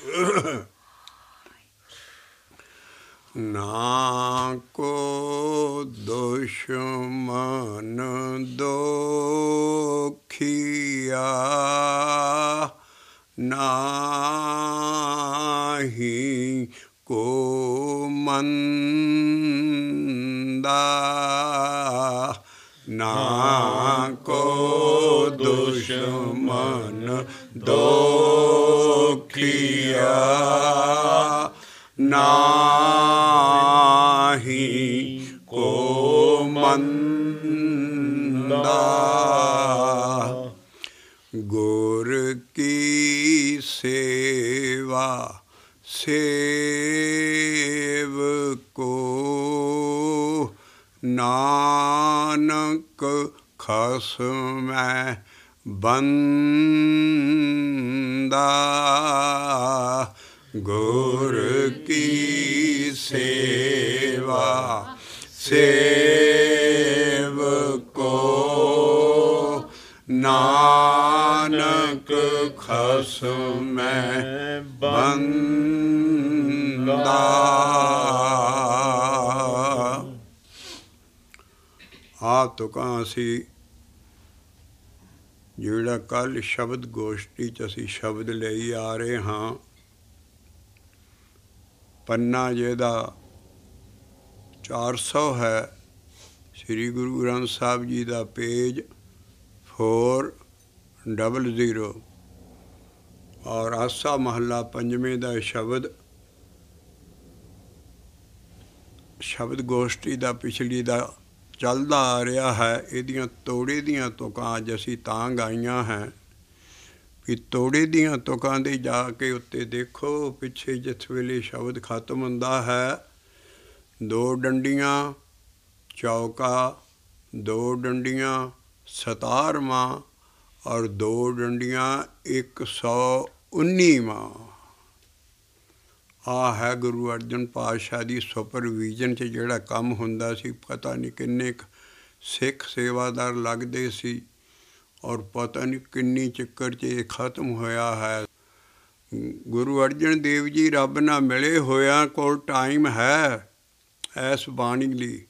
ਨਾ ਕੋ ਦੁਸ਼ਮਨ ਦੋਖੀਆ ਨਾਹੀ ਕੋ ਮੰਦਾ ਨਾ ਕੋ ਦੁਸ਼ਮਨ ਦੋਖੀਆ ਨਾਹੀ ਕੋ ਮੰਦਾ ਗੁਰ ਕੀ ਸੇਵਾ ਸੇਵਕੋ ਨਾਨਕ ਖਸਮੈ ਬੰਦਾ ਗੁਰ ਕੀ ਸੇਵਾ ਸੇਵਕੋ ਨਾਨਕ ਖਸਮੈ ਬੰਦਾ। ਆ ਤੁਕਾਂ ਅਸੀਂ ਜਿਹੜਾ ਕੱਲ੍ਹ ਸ਼ਬਦ ਗੋਸ਼ਟੀ 'ਚ ਅਸੀਂ ਸ਼ਬਦ ਲਈ ਆ ਰਹੇ ਹਾਂ, ਪੰਨਾ ਜਿਹਦਾ 400 ਹੈ, ਸ੍ਰੀ ਗੁਰੂ ਗ੍ਰੰਥ ਸਾਹਿਬ ਜੀ ਦਾ ਪੇਜ 400 ਔਰ ਆਸਾ ਮਹੱਲਾ ਪੰਜਵੇਂ ਦਾ ਸ਼ਬਦ ਗੋਸ਼ਟੀ ਦਾ ਪਿਛਲੀ ਦਾ ਚੱਲਦਾ ਆ ਰਿਹਾ ਹੈ। ਇਹਦੀਆਂ ਤੋੜੇ ਦੀਆਂ ਤੁਕਾਂ ਅੱਜ ਅਸੀਂ ਤਾਂ ਗਾਈਆਂ ਹੈ ਵੀ ਤੋੜੇ ਦੀਆਂ ਤੁਕਾਂ ਦੇ ਜਾ ਕੇ ਉੱਤੇ ਦੇਖੋ ਪਿੱਛੇ ਜਿਸ ਵੇਲੇ ਸ਼ਬਦ ਖਤਮ ਹੁੰਦਾ ਹੈ, 2 ਡੰਡੀਆਂ ਚੌਕਾ, 2 ਡੰਡੀਆਂ 17ਵਾਂ ਔਰ 2 ਡੰਡੀਆਂ 119ਵਾਂ। ਆਹ ਹੈ ਗੁਰੂ ਅਰਜਨ ਪਾਤਸ਼ਾਹ ਦੀ ਸੁਪਰਵਿਜ਼ਨ 'ਚ ਜਿਹੜਾ ਕੰਮ ਹੁੰਦਾ ਸੀ। ਪਤਾ ਨਹੀਂ ਕਿੰਨੇ ਕੁ ਸਿੱਖ ਸੇਵਾਦਾਰ ਲੱਗਦੇ ਸੀ ਔਰ ਪਤਾ ਨਹੀਂ ਕਿੰਨੀ ਚੱਕਰ 'ਚ ਇਹ ਖਤਮ ਹੋਇਆ ਹੈ। ਗੁਰੂ ਅਰਜਨ ਦੇਵ ਜੀ ਰੱਬ ਨਾਲ ਮਿਲੇ ਹੋਇਆਂ ਕੋਲ ਟਾਈਮ ਹੈ ਇਸ ਬਾਣੀ ਲਈ।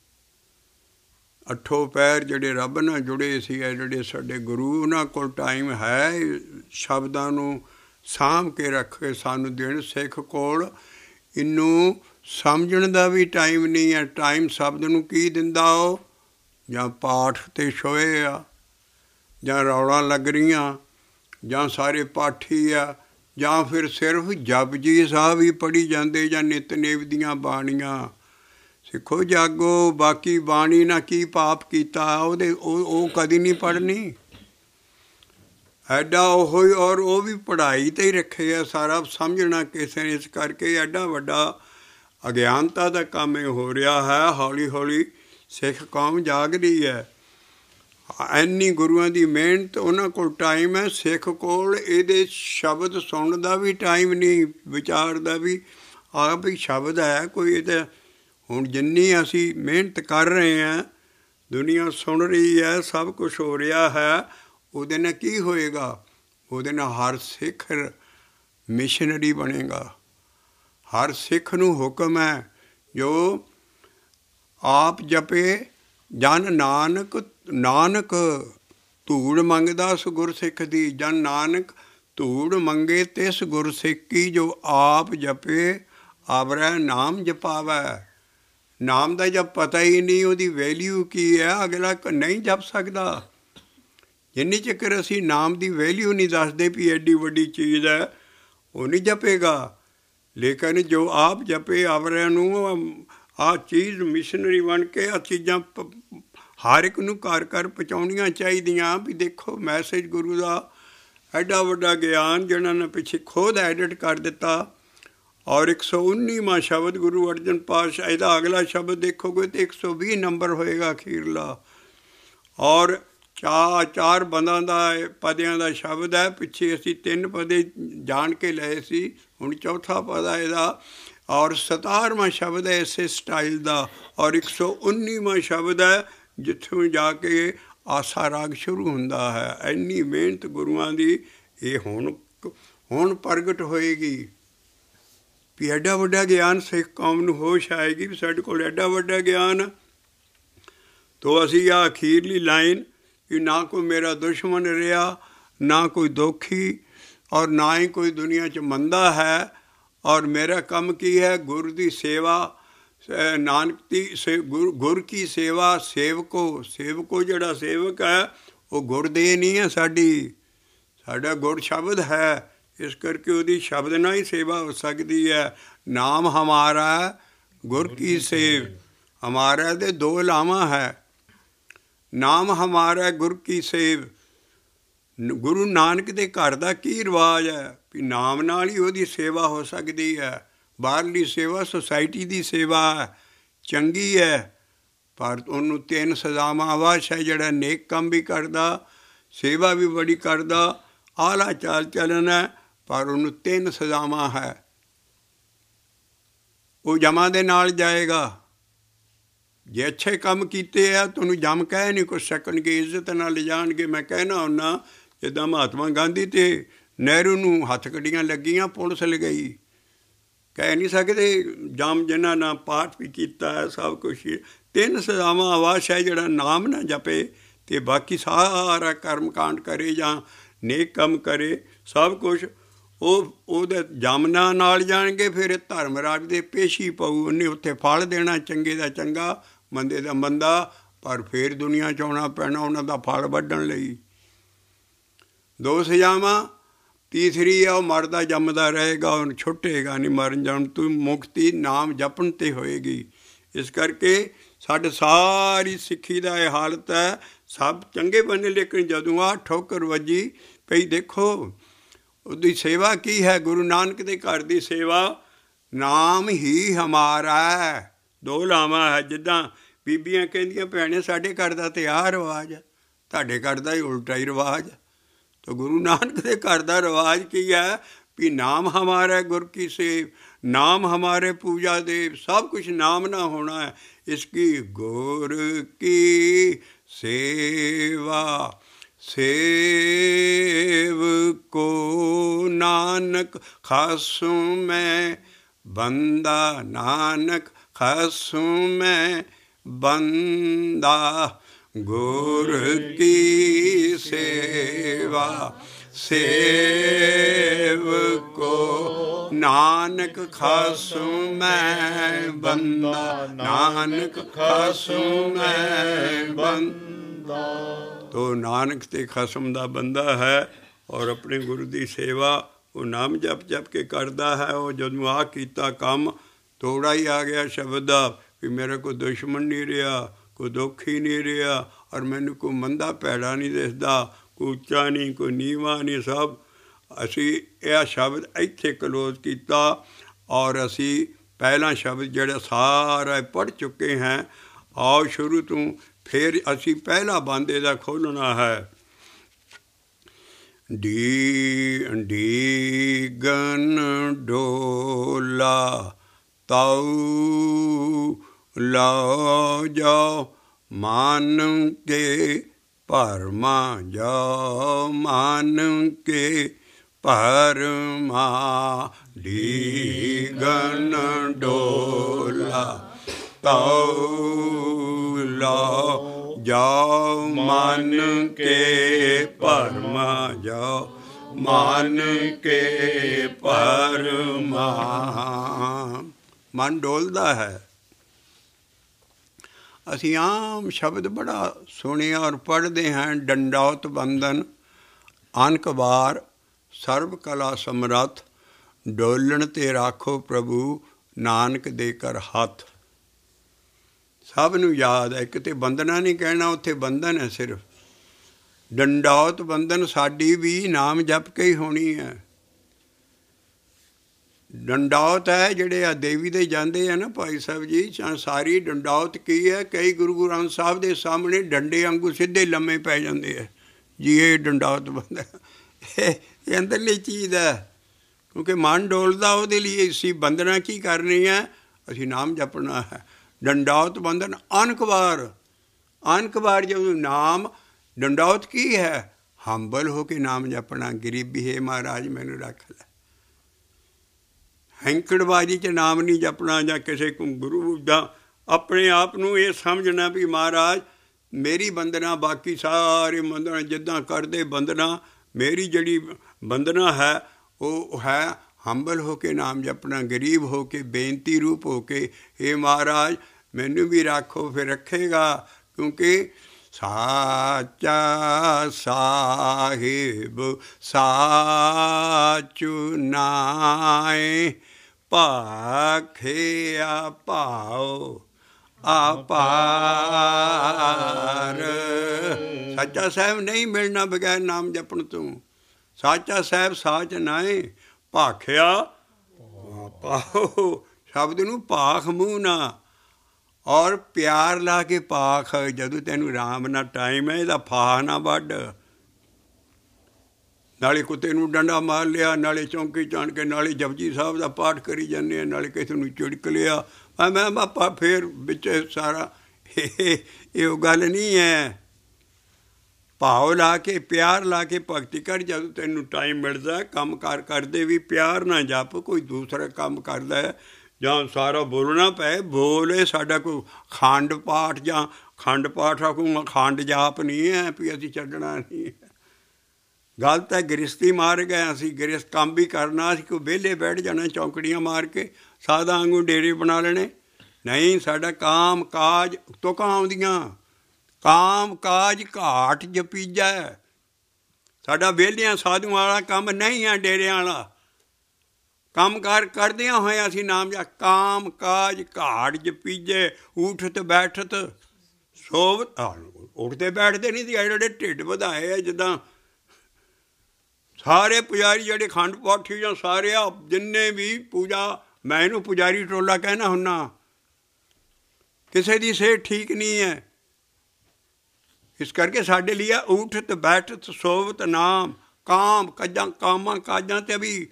8 ਪਹਿਰ ਜਿਹੜੇ ਰੱਬ ਨਾਲ ਜੁੜੇ ਸੀ, ਇਹ ਜਿਹੜੇ ਸਾਡੇ ਗੁਰੂ, ਉਹਨਾਂ ਕੋਲ ਟਾਈਮ ਹੈ ਸ਼ਬਦਾਂ ਨੂੰ ਸਾਂਭ ਕੇ ਰੱਖ ਕੇ ਸਾਨੂੰ ਦੇਣ। ਸਿੱਖ ਕੋਲ ਇਹਨੂੰ ਸਮਝਣ ਦਾ ਵੀ ਟਾਈਮ ਨਹੀਂ ਹੈ। ਟਾਈਮ ਸ਼ਬਦ ਨੂੰ ਕੀ ਦਿੰਦਾ, ਉਹ ਜਾਂ ਪਾਠ 'ਤੇ ਛੋਏ ਆ, ਜਾਂ ਰੌਲਾਂ ਲੱਗ ਰਹੀਆਂ, ਜਾਂ ਸਾਰੇ ਪਾਠੀ ਆ, ਜਾਂ ਫਿਰ ਸਿਰਫ ਜਪਜੀ ਸਾਹਿਬ ਹੀ ਪੜ੍ਹੀ ਜਾਂਦੇ, ਜਾਂ ਨਿਤਨੇਮ ਦੀਆਂ ਬਾਣੀਆਂ। ਸਿੱਖੋ ਜਾਗੋ, ਬਾਕੀ ਬਾਣੀ ਨਾਲ ਕੀ ਪਾਪ ਕੀਤਾ ਉਹ ਕਦੀ ਨਹੀਂ ਪੜ੍ਹਨੀ। ਐਡਾ ਉਹ ਹੀ, ਔਰ ਉਹ ਵੀ ਪੜ੍ਹਾਈ 'ਤੇ ਹੀ ਰੱਖੇ ਆ ਸਾਰਾ ਸਮਝਣਾ ਕਿਸੇ ਨੇ। ਇਸ ਕਰਕੇ ਐਡਾ ਵੱਡਾ ਅਗਿਆਨਤਾ ਦਾ ਕੰਮ ਇਹ ਹੋ ਰਿਹਾ ਹੈ। ਹੌਲੀ ਹੌਲੀ ਸਿੱਖ ਕੌਮ ਜਾਗ ਰਹੀ ਹੈ। ਇੰਨੀ ਗੁਰੂਆਂ ਦੀ ਮਿਹਨਤ, ਉਹਨਾਂ ਕੋਲ ਟਾਈਮ ਹੈ। ਸਿੱਖ ਕੋਲ ਇਹਦੇ ਸ਼ਬਦ ਸੁਣਨ ਦਾ ਵੀ ਟਾਈਮ ਨਹੀਂ, ਵਿਚਾਰ ਦਾ ਵੀ। ਆਹ ਵੀ ਸ਼ਬਦ ਹੈ ਕੋਈ, ਇਹਦਾ ਹੁਣ ਜਿੰਨੀ ਅਸੀਂ ਮਿਹਨਤ ਕਰ ਰਹੇ ਹਾਂ, ਦੁਨੀਆ ਸੁਣ ਰਹੀ ਹੈ, ਸਭ ਕੁਛ ਹੋ ਰਿਹਾ ਹੈ, ਉਹਦੇ ਨਾਲ ਕੀ ਹੋਏਗਾ? ਉਹਦੇ ਨਾਲ ਹਰ ਸਿੱਖ ਮਿਸ਼ਨਰੀ ਬਣੇਗਾ। ਹਰ ਸਿੱਖ ਨੂੰ ਹੁਕਮ ਹੈ ਜੋ ਆਪ ਜਪੇ ਜਨ ਨਾਨਕ, ਨਾਨਕ ਧੂੜ ਮੰਗਦਾ ਉਸ ਗੁਰਸਿੱਖ ਦੀ। ਜਨ ਨਾਨਕ ਧੂੜ ਮੰਗੇ ਤਿਸ ਗੁਰਸਿੱਖ ਕੀ, ਜੋ ਆਪ ਜਪੇ ਆਵਰੈ ਨਾਮ ਜਪਾਵੈ। ਨਾਮ ਦਾ ਜਦ ਪਤਾ ਹੀ ਨਹੀਂ ਉਹਦੀ ਵੈਲਿਊ ਕੀ ਹੈ, ਅਗਲਾ ਨਹੀਂ ਜਪ ਸਕਦਾ। ਜਿੰਨੀ ਚੱਕਰ ਅਸੀਂ ਨਾਮ ਦੀ ਵੈਲਿਊ ਨਹੀਂ ਦੱਸਦੇ ਵੀ ਐਡੀ ਵੱਡੀ ਚੀਜ਼ ਹੈ, ਉਹ ਨਹੀਂ ਜਪੇਗਾ। ਲੇਕਿਨ ਜੋ ਆਪ ਜਪੇ ਆਵਰਿਆਂ ਨੂੰ, ਆਹ ਚੀਜ਼ ਮਿਸ਼ਨਰੀ ਬਣ ਕੇ ਆਹ ਚੀਜ਼ਾਂ ਹਰ ਇੱਕ ਨੂੰ ਘਰ ਘਰ ਪਹੁੰਚਾਉਣੀਆਂ ਚਾਹੀਦੀਆਂ। ਵੀ ਦੇਖੋ ਮੈਸੇਜ ਗੁਰੂ ਦਾ ਐਡਾ ਵੱਡਾ ਗਿਆਨ ਜਿਹਨਾਂ ਨੇ ਪਿੱਛੇ ਖੁਦ ਐਡਿਟ ਕਰ ਦਿੱਤਾ। ਔਰ 119ਵਾਂ ਸ਼ਬਦ ਗੁਰੂ ਅਰਜਨ ਪਾਤਸ਼ਾਹ, ਇਹਦਾ ਅਗਲਾ ਸ਼ਬਦ ਦੇਖੋਗੇ ਤਾਂ 120 ਨੰਬਰ ਹੋਏਗਾ ਅਖੀਰਲਾ। ਔਰ 4 ਬੰਦਾਂ ਦਾ ਪਦਿਆਂ ਦਾ ਸ਼ਬਦ ਹੈ। ਪਿੱਛੇ ਅਸੀਂ 3 ਪਦੇ ਜਾਣ ਕੇ ਲਏ ਸੀ, ਹੁਣ 4ਥਾ ਪਦ ਹੈ ਇਹਦਾ। ਔਰ 17ਵਾਂ ਸ਼ਬਦ ਹੈ ਇਸੇ ਸਟਾਈਲ ਦਾ। ਔਰ 119ਵਾਂ ਸ਼ਬਦ ਹੈ ਜਿੱਥੋਂ ਜਾ ਕੇ ਆਸਾ ਰਾਗ ਸ਼ੁਰੂ ਹੁੰਦਾ ਹੈ। ਇੰਨੀ ਮਿਹਨਤ ਗੁਰੂਆਂ ਦੀ ਇਹ ਹੁਣ ਪ੍ਰਗਟ ਹੋਏਗੀ। ਵੀ ਐਡਾ ਵੱਡਾ ਗਿਆਨ ਸਿੱਖ ਕੌਮ ਨੂੰ ਹੋਸ਼ ਆਏਗੀ ਵੀ ਸਾਡੇ ਕੋਲ ਐਡਾ ਵੱਡਾ ਗਿਆਨ। ਤੋ ਅਸੀਂ ਆ ਅਖੀਰਲੀ ਲਾਈਨ ਕਿ ਨਾ ਕੋਈ ਮੇਰਾ ਦੁਸ਼ਮਣ ਰਿਹਾ, ਨਾ ਕੋਈ ਦੋਖੀ, ਔਰ ਨਾ ਹੀ ਕੋਈ ਦੁਨੀਆ 'ਚ ਮੰਦਾ ਹੈ। ਔਰ ਮੇਰਾ ਕੰਮ ਕੀ ਹੈ? ਗੁਰ ਦੀ ਸੇਵਾ, ਨਾਨਕ ਦੀ ਗੁਰ ਕੀ ਸੇਵਾ। ਸੇਵਕੋ ਜਿਹੜਾ ਸੇਵਕ ਹੈ ਉਹ ਗੁਰਦੇਹ ਨਹੀਂ ਹੈ ਸਾਡੀ, ਸਾਡਾ ਗੁਰ ਸ਼ਬਦ ਹੈ। ਇਸ ਕਰਕੇ ਉਹਦੀ ਸ਼ਬਦ ਨਾਲ ਹੀ ਸੇਵਾ ਹੋ ਸਕਦੀ ਹੈ। ਨਾਮ ਹਮਾਰਾ ਗੁਰ ਕੀ ਸੇਵ। ਹਮਾਰਾ ਦੇ ਦੋ ਲਾਵਾਂ ਹੈ। ਨਾਮ ਹਮਾਰਾ ਗੁਰ ਕੀ ਸੇਵ। ਗੁਰੂ ਨਾਨਕ ਦੇ ਘਰ ਦਾ ਕੀ ਰਿਵਾਜ ਹੈ ਵੀ ਨਾਮ ਨਾਲ ਹੀ ਉਹਦੀ ਸੇਵਾ ਹੋ ਸਕਦੀ ਹੈ। ਬਾਹਰਲੀ ਸੇਵਾ ਸੁਸਾਇਟੀ ਦੀ ਸੇਵਾ ਚੰਗੀ ਹੈ, ਪਰ ਉਹਨੂੰ 3 ਸਜ਼ਾਵਾਂ ਅਵਸ਼ ਹੈ। ਜਿਹੜਾ ਨੇਕ ਕੰਮ ਵੀ ਕਰਦਾ, ਸੇਵਾ ਵੀ ਬੜੀ ਕਰਦਾ, ਆਲਾ ਚਾਲ ਚੱਲਣ ਹੈ, ਪਰ ਉਹਨੂੰ 3 ਸਜ਼ਾਵਾਂ ਹੈ। ਉਹ ਜਮਾਂ ਦੇ ਨਾਲ ਜਾਏਗਾ। ਜੇ ਅੱਛੇ ਕੰਮ ਕੀਤੇ ਆ ਤੁਹਾਨੂੰ ਜਮ ਕਹਿ ਨਹੀਂ ਕੁਛ ਸਕਣਗੇ, ਇੱਜ਼ਤ ਨਾਲ ਲਿਜਾਣਗੇ। ਮੈਂ ਕਹਿਣਾ ਹੁੰਦਾ ਜਿੱਦਾਂ ਮਹਾਤਮਾ ਗਾਂਧੀ ਅਤੇ ਨਹਿਰੂ ਨੂੰ ਹੱਥ ਕੱਢੀਆਂ ਲੱਗੀਆਂ, ਪੁਲਿਸ ਲਗਾਈ, ਕਹਿ ਨਹੀਂ ਸਕਦੇ। ਜਮ ਜਿਨ੍ਹਾਂ ਨਾਲ ਪਾਠ ਵੀ ਕੀਤਾ ਹੈ, ਸਭ ਕੁਛ। 3 ਸਜ਼ਾਵਾਂ ਅਵਸ਼ ਹੈ। ਜਿਹੜਾ ਨਾਮ ਨਾ ਜਪੇ ਅਤੇ ਬਾਕੀ ਸਾਰਾ ਕਰਮ ਕਾਂਡ ਕਰੇ ਜਾਂ ਨੇਕ ਕੰਮ ਕਰੇ, ਸਭ ਕੁਛ ਉਹਦੇ ਜਾਮਨਾਂ ਨਾਲ ਜਾਣਗੇ। ਫਿਰ ਧਰਮਰਾਜ ਦੇ ਪੇਸ਼ੀ ਪਊ, ਉਹਨੇ ਉੱਥੇ ਫਲ ਦੇਣਾ, ਚੰਗੇ ਦਾ ਚੰਗਾ, ਮੰਦੇ ਦਾ ਮੰਦਾ, ਪਰ ਫਿਰ ਦੁਨੀਆ 'ਚ ਆਉਣਾ ਪੈਣਾ ਉਹਨਾਂ ਦਾ ਫਲ ਵੱਢਣ ਲਈ। 2 ਸਜ਼ਾਵਾਂ। ਤੀਸਰੀ ਆ ਉਹ ਮਰਦਾ ਜੰਮਦਾ ਰਹੇਗਾ, ਉਹਨੂੰ ਛੁੱਟੇਗਾ ਨਹੀਂ। ਮਰਨ ਜਾਣ ਤੋਂ ਮੁਕਤੀ ਨਾਮ ਜਪਣ 'ਤੇ ਹੋਏਗੀ। ਇਸ ਕਰਕੇ ਸਾਡੇ ਸਾਰੀ ਸਿੱਖੀ ਦਾ ਇਹ ਹਾਲਤ ਹੈ। ਸਭ ਚੰਗੇ ਬਣੇ, ਲੇਕਿਨ ਜਦੋਂ ਆ ਠੋਕਰ ਵੱਜੀ ਪਈ, ਦੇਖੋ ਉਹਦੀ ਸੇਵਾ ਕੀ ਹੈ? ਗੁਰੂ ਨਾਨਕ ਦੇ ਘਰ ਦੀ ਸੇਵਾ। ਨਾਮ ਹੀ ਹਮਾਰਾ ਹੈ। 2 ਲਾਵਾਂ ਹੈ। ਜਿੱਦਾਂ ਬੀਬੀਆਂ ਕਹਿੰਦੀਆਂ ਭੈਣੇ ਸਾਡੇ ਘਰ ਦਾ ਤਾਂ ਆਹ ਰਿਵਾਜ ਹੈ, ਤੁਹਾਡੇ ਘਰ ਦਾ ਹੀ ਉਲਟਾ ਹੀ ਰਿਵਾਜ ਹੈ। ਤਾਂ ਗੁਰੂ ਨਾਨਕ ਦੇ ਘਰ ਦਾ ਰਿਵਾਜ ਕੀ ਹੈ ਵੀ ਨਾਮ ਹਮਾਰਾ ਗੁਰ ਕੀ ਸੇਵ, ਨਾਮ ਹਮਾਰੇ ਪੂਜਾ ਦੇਵ। ਸਭ ਕੁਛ ਨਾਮ ਨਾ ਹੋਣਾ ਹੈ। ਇਸकी ਗੁਰ ਕੀ ਸੇਵਾ ਸੇਵ ਕੋ ਨਾਨਕ ਖਾਸੂ ਮੈਂ ਬੰਦਾ, ਨਾਨਕ ਖਾਸੂ ਮੈਂ ਬੰਦਾ। ਗੁਰ ਕੀ ਸੇਵਾ ਸੇਵ ਕੋ ਨਾਨਕ ਖਾਸੂ ਮੈਂ ਬੰਦਾ, ਨਾਨਕ ਖਾਸੂ ਮੈਂ ਬੰਦਾ। ਤੋ ਨਾਨਕ ਤੇ ਖਸਮ ਦਾ ਬੰਦਾ ਹੈ ਔਰ ਆਪਣੇ ਗੁਰੂ ਦੀ ਸੇਵਾ ਉਹ ਨਾਮ ਜਪ ਜਪ ਕੇ ਕਰਦਾ ਹੈ। ਉਹ ਜਦੋਂ ਆਹ ਕੀਤਾ ਕੰਮ, ਤੋੜਾ ਹੀ ਆ ਗਿਆ ਸ਼ਬਦ ਦਾ ਵੀ ਮੇਰਾ ਕੋਈ ਦੁਸ਼ਮਣ ਨਹੀਂ ਰਿਹਾ, ਕੋਈ ਦੁੱਖ ਹੀ ਨਹੀਂ ਰਿਹਾ, ਔਰ ਮੈਨੂੰ ਕੋਈ ਮੰਦਾ ਭੈੜਾ ਨਹੀਂ ਦਿਸਦਾ, ਕੋਈ ਉੱਚਾ ਨਹੀਂ, ਕੋਈ ਨੀਵਾਂ ਨਹੀਂ। ਸਭ ਅਸੀਂ ਇਹ ਸ਼ਬਦ ਇੱਥੇ ਕਲੋਜ਼ ਕੀਤਾ। ਔਰ ਅਸੀਂ ਪਹਿਲਾ ਸ਼ਬਦ ਜਿਹੜਾ ਸਾਰਾ ਪੜ੍ਹ ਚੁੱਕੇ ਹਾਂ। ਆਓ ਸ਼ੁਰੂ ਤੋਂ ਫਿਰ ਅਸੀਂ ਪਹਿਲਾ ਬੰਦ ਇਹਦਾ ਖੋਲ੍ਹਣਾ ਹੈ। ਡੀਗਨ ਡੋਲਾ ਤਾਊ ਲਾਓ ਜਾਓ ਮਾਨ ਕੇ ਭਰਮਾ, ਜਾਓ ਮਾਨ ਕੇ ਭਰਮਾ। ਡੀਗਨ ਡੋਲਾ ਤਾਊ ਲਾਓ ਜਾਓ ਮਨ ਕੇ ਭਰਮਾ, ਜਾਓ ਮਨ ਕੇ ਭਰਮਾ। ਮਨ ਡੋਲਦਾ ਹੈ। ਅਸੀਂ ਆਮ ਸ਼ਬਦ ਬੜਾ ਸੁਣਿਆ ਔਰ ਪੜ੍ਹਦੇ ਹਾਂ। ਡੰਡੌਤ ਬੰਦਨ ਅਨਕ ਵਾਰ ਸਰਬ ਕਲਾ ਸਮਰੱਥ, ਡੋਲਣ 'ਤੇ ਰਾਖੋ ਪ੍ਰਭੂ ਨਾਨਕ ਦੇ ਕਰ ਹੱਥ। ਸਭ ਨੂੰ ਯਾਦ ਹੈ। ਕਿਤੇ ਬੰਦਨਾ ਨਹੀਂ ਕਹਿਣਾ, ਉੱਥੇ ਬੰਧਨ ਹੈ ਸਿਰਫ। ਡੰਡੌਤ ਬੰਧਨ ਸਾਡੀ ਵੀ ਨਾਮ ਜਪ ਕੇ ਹੀ ਹੋਣੀ ਹੈ। ਡੰਡੌਤ ਹੈ ਜਿਹੜੇ ਆ ਦੇਵੀ ਦੇ ਜਾਂਦੇ ਆ ਨਾ ਭਾਈ ਸਾਹਿਬ ਜੀ, ਸਾਰੀ ਡੰਡੌਤ ਕੀ ਹੈ? ਕਈ ਗੁਰੂ ਗ੍ਰੰਥ ਸਾਹਿਬ ਦੇ ਸਾਹਮਣੇ ਡੰਡੇ ਵਾਂਗੂ ਸਿੱਧੇ ਲੰਮੇ ਪੈ ਜਾਂਦੇ ਆ ਜੀ। ਇਹ ਡੰਡੌਤ ਬੰਧਨ ਇਹ ਅੰਦਰਲੀ ਚੀਜ਼ ਹੈ। ਕਿਉਂਕਿ ਮਨ ਡੋਲਦਾ, ਉਹਦੇ ਲਈ ਅਸੀਂ ਬੰਦਨਾ ਕੀ ਕਰਨੀ ਹੈ? ਅਸੀਂ ਨਾਮ ਜਪਣਾ ਹੈ। ਡੰਡੌਤ ਬੰਧਨ ਅਨਕ ਵਾਰ, ਅਨਕ ਵਾਰ ਜਦੋਂ ਨਾਮ। ਡੰਡੌਤ ਕੀ ਹੈ? ਹੰਬਲ ਹੋ ਕੇ ਨਾਮ ਜਪਣਾ। ਗਰੀਬੀ ਹੈ ਮਹਾਰਾਜ ਮੈਨੂੰ ਰੱਖ ਲੈ, ਹੈਂਕੜਬਾਜ਼ੀ 'ਚ ਨਾਮ ਨਹੀਂ ਜਪਣਾ, ਜਾਂ ਕਿਸੇ ਗੁਰੂ ਜਾਂ ਆਪਣੇ ਆਪ ਨੂੰ ਇਹ ਸਮਝਣਾ ਵੀ ਮਹਾਰਾਜ ਮੇਰੀ ਬੰਦਨਾ, ਬਾਕੀ ਸਾਰੇ ਬੰਦਨਾ ਜਿੱਦਾਂ ਕਰਦੇ ਬੰਦਨਾ, ਮੇਰੀ ਜਿਹੜੀ ਬੰਦਨਾ ਹੈ ਉਹ ਹੈ ਹੰਬਲ ਹੋ ਕੇ ਨਾਮ ਜਪਣਾ, ਗਰੀਬ ਹੋ ਕੇ, ਬੇਨਤੀ ਰੂਪ ਹੋ ਕੇ, ਇਹ ਮਹਾਰਾਜ ਮੈਨੂੰ ਵੀ ਰੱਖੋ, ਫਿਰ ਰੱਖੇਗਾ। ਕਿਉਂਕਿ ਸਾਚਾ ਸਾਹਿਬ ਸਾਚੁ ਨਾਏ, ਭਾਖਿਆ ਭਾਉ ਆਪਾਰ। ਸੱਚਾ ਸਾਹਿਬ ਨਹੀਂ ਮਿਲਣਾ ਬਗੈਰ ਨਾਮ ਜਪਣ ਤੋਂ। ਸਾਚਾ ਸਾਹਿਬ ਸਾਚ ਨਾਏ, ਭਾਖਿਆ ਪਾਓ। ਸ਼ਬਦ ਨੂੰ ਭਾਖ ਮੂੰਹ ਨਾ, ਔਰ ਪਿਆਰ ਲਾ ਕੇ ਭਾਖ। ਜਦੋਂ ਤੈਨੂੰ ਰਾਮ ਨਾਲ ਟਾਈਮ ਹੈ, ਇਹਦਾ ਫਾਹ ਨਾ ਵੱਢ। ਨਾਲੇ ਕੁੱਤੇ ਨੂੰ ਡੰਡਾ ਮਾਰ ਲਿਆ, ਨਾਲੇ ਚੌਂਕੀ ਚਾਣ ਕੇ, ਨਾਲੇ ਜਪਜੀ ਸਾਹਿਬ ਦਾ ਪਾਠ ਕਰੀ ਜਾਂਦੇ ਆ, ਨਾਲੇ ਕਿਸੇ ਨੂੰ ਝਿੜਕ ਲਿਆ। ਮੈਂ ਬਾਪਾ ਫੇਰ ਵਿੱਚ ਸਾਰਾ ਇਹ ਗੱਲ ਨਹੀਂ ਹੈ। ਭਾਵ ਲਾ ਕੇ, ਪਿਆਰ ਲਾ ਕੇ ਭਗਤੀ ਕਰ। ਜਦੋਂ ਤੈਨੂੰ ਟਾਈਮ ਮਿਲਦਾ, ਕੰਮ ਕਾਰ ਕਰਦੇ ਵੀ ਪਿਆਰ ਨਾ ਜਪ। ਕੋਈ ਦੂਸਰਾ ਕੰਮ ਕਰਦਾ ਜਾਂ ਸਾਰਾ ਬੋਲਣਾ ਪਏ, ਬੋਲੇ। ਸਾਡਾ ਕੋਈ ਖੰਡ ਪਾਠ ਜਾਂ ਖੰਡ ਪਾਠ ਆਖੂਗਾ, ਖੰਡ ਜਾਪ ਨਹੀਂ ਹੈ ਵੀ ਅਸੀਂ ਛੱਡਣਾ ਨਹੀਂ ਹੈ। ਗਲਤ ਹੈ। ਗ੍ਰਸਤੀ ਮਾਰ ਗਏ ਅਸੀਂ। ਗ੍ਰਸਤ ਕੰਮ ਵੀ ਕਰਨਾ, ਅਸੀਂ ਕੋਈ ਵਿਹਲੇ ਬੈਠ ਜਾਣਾ ਚੌਂਕੜੀਆਂ ਮਾਰ ਕੇ, ਸਾਦਾ ਵਾਂਗੂ ਡੇਰੇ ਬਣਾ ਲੈਣੇ। ਨਹੀਂ, ਸਾਡਾ ਕਾਮ ਕਾਜ ਤੁਕਾਂ ਆਉਂਦੀਆਂ। ਕਾਮ ਕਾਜ ਘਾਟ ਜਪੀਜੈ। ਸਾਡਾ ਵਿਹਲਿਆਂ ਸਾਧੂਆਂ ਵਾਲਾ ਕੰਮ ਨਹੀਂ ਹੈ, ਡੇਰਿਆਂ ਵਾਲਾ ਕੰਮ ਕਾਰ ਕਰਦਿਆਂ ਹੋਇਆ ਅਸੀਂ ਨਾਮ ਜਾਂ ਕਾਮ ਕਾਜ ਘਾਟ ਜਪੀਜੈ। ਉਠਤ ਬੈਠਤ ਸੋਵਤ। ਉੱਠਦੇ ਬੈਠਦੇ ਨਹੀਂ ਸੀ, ਜਿਹੜੇ ਢਿੱਡ ਵਧਾਏ ਆ ਜਿੱਦਾਂ ਸਾਰੇ ਪੁਜਾਰੀ, ਜਿਹੜੇ ਖੰਡ ਪਾਠੀ ਜਾਂ ਸਾਰੇ ਆ ਜਿੰਨੇ ਵੀ ਪੂਜਾ, ਮੈਂ ਇਹਨੂੰ ਪੁਜਾਰੀ ਟੋਲਾ ਕਹਿਣਾ ਹੁੰਨਾ। ਕਿਸੇ ਦੀ ਸਿਹਤ ਠੀਕ ਨਹੀਂ ਹੈ, ਇਸ ਕਰਕੇ ਸਾਡੇ ਲਈ ਉਠਤ ਬੈਠਤ ਸੋਵਤ ਨਾਮ। ਕਾਮ ਕਾਜਾਂ, ਕਾਮਾਂ ਕਾਜਾਂ ਤੇ ਵੀ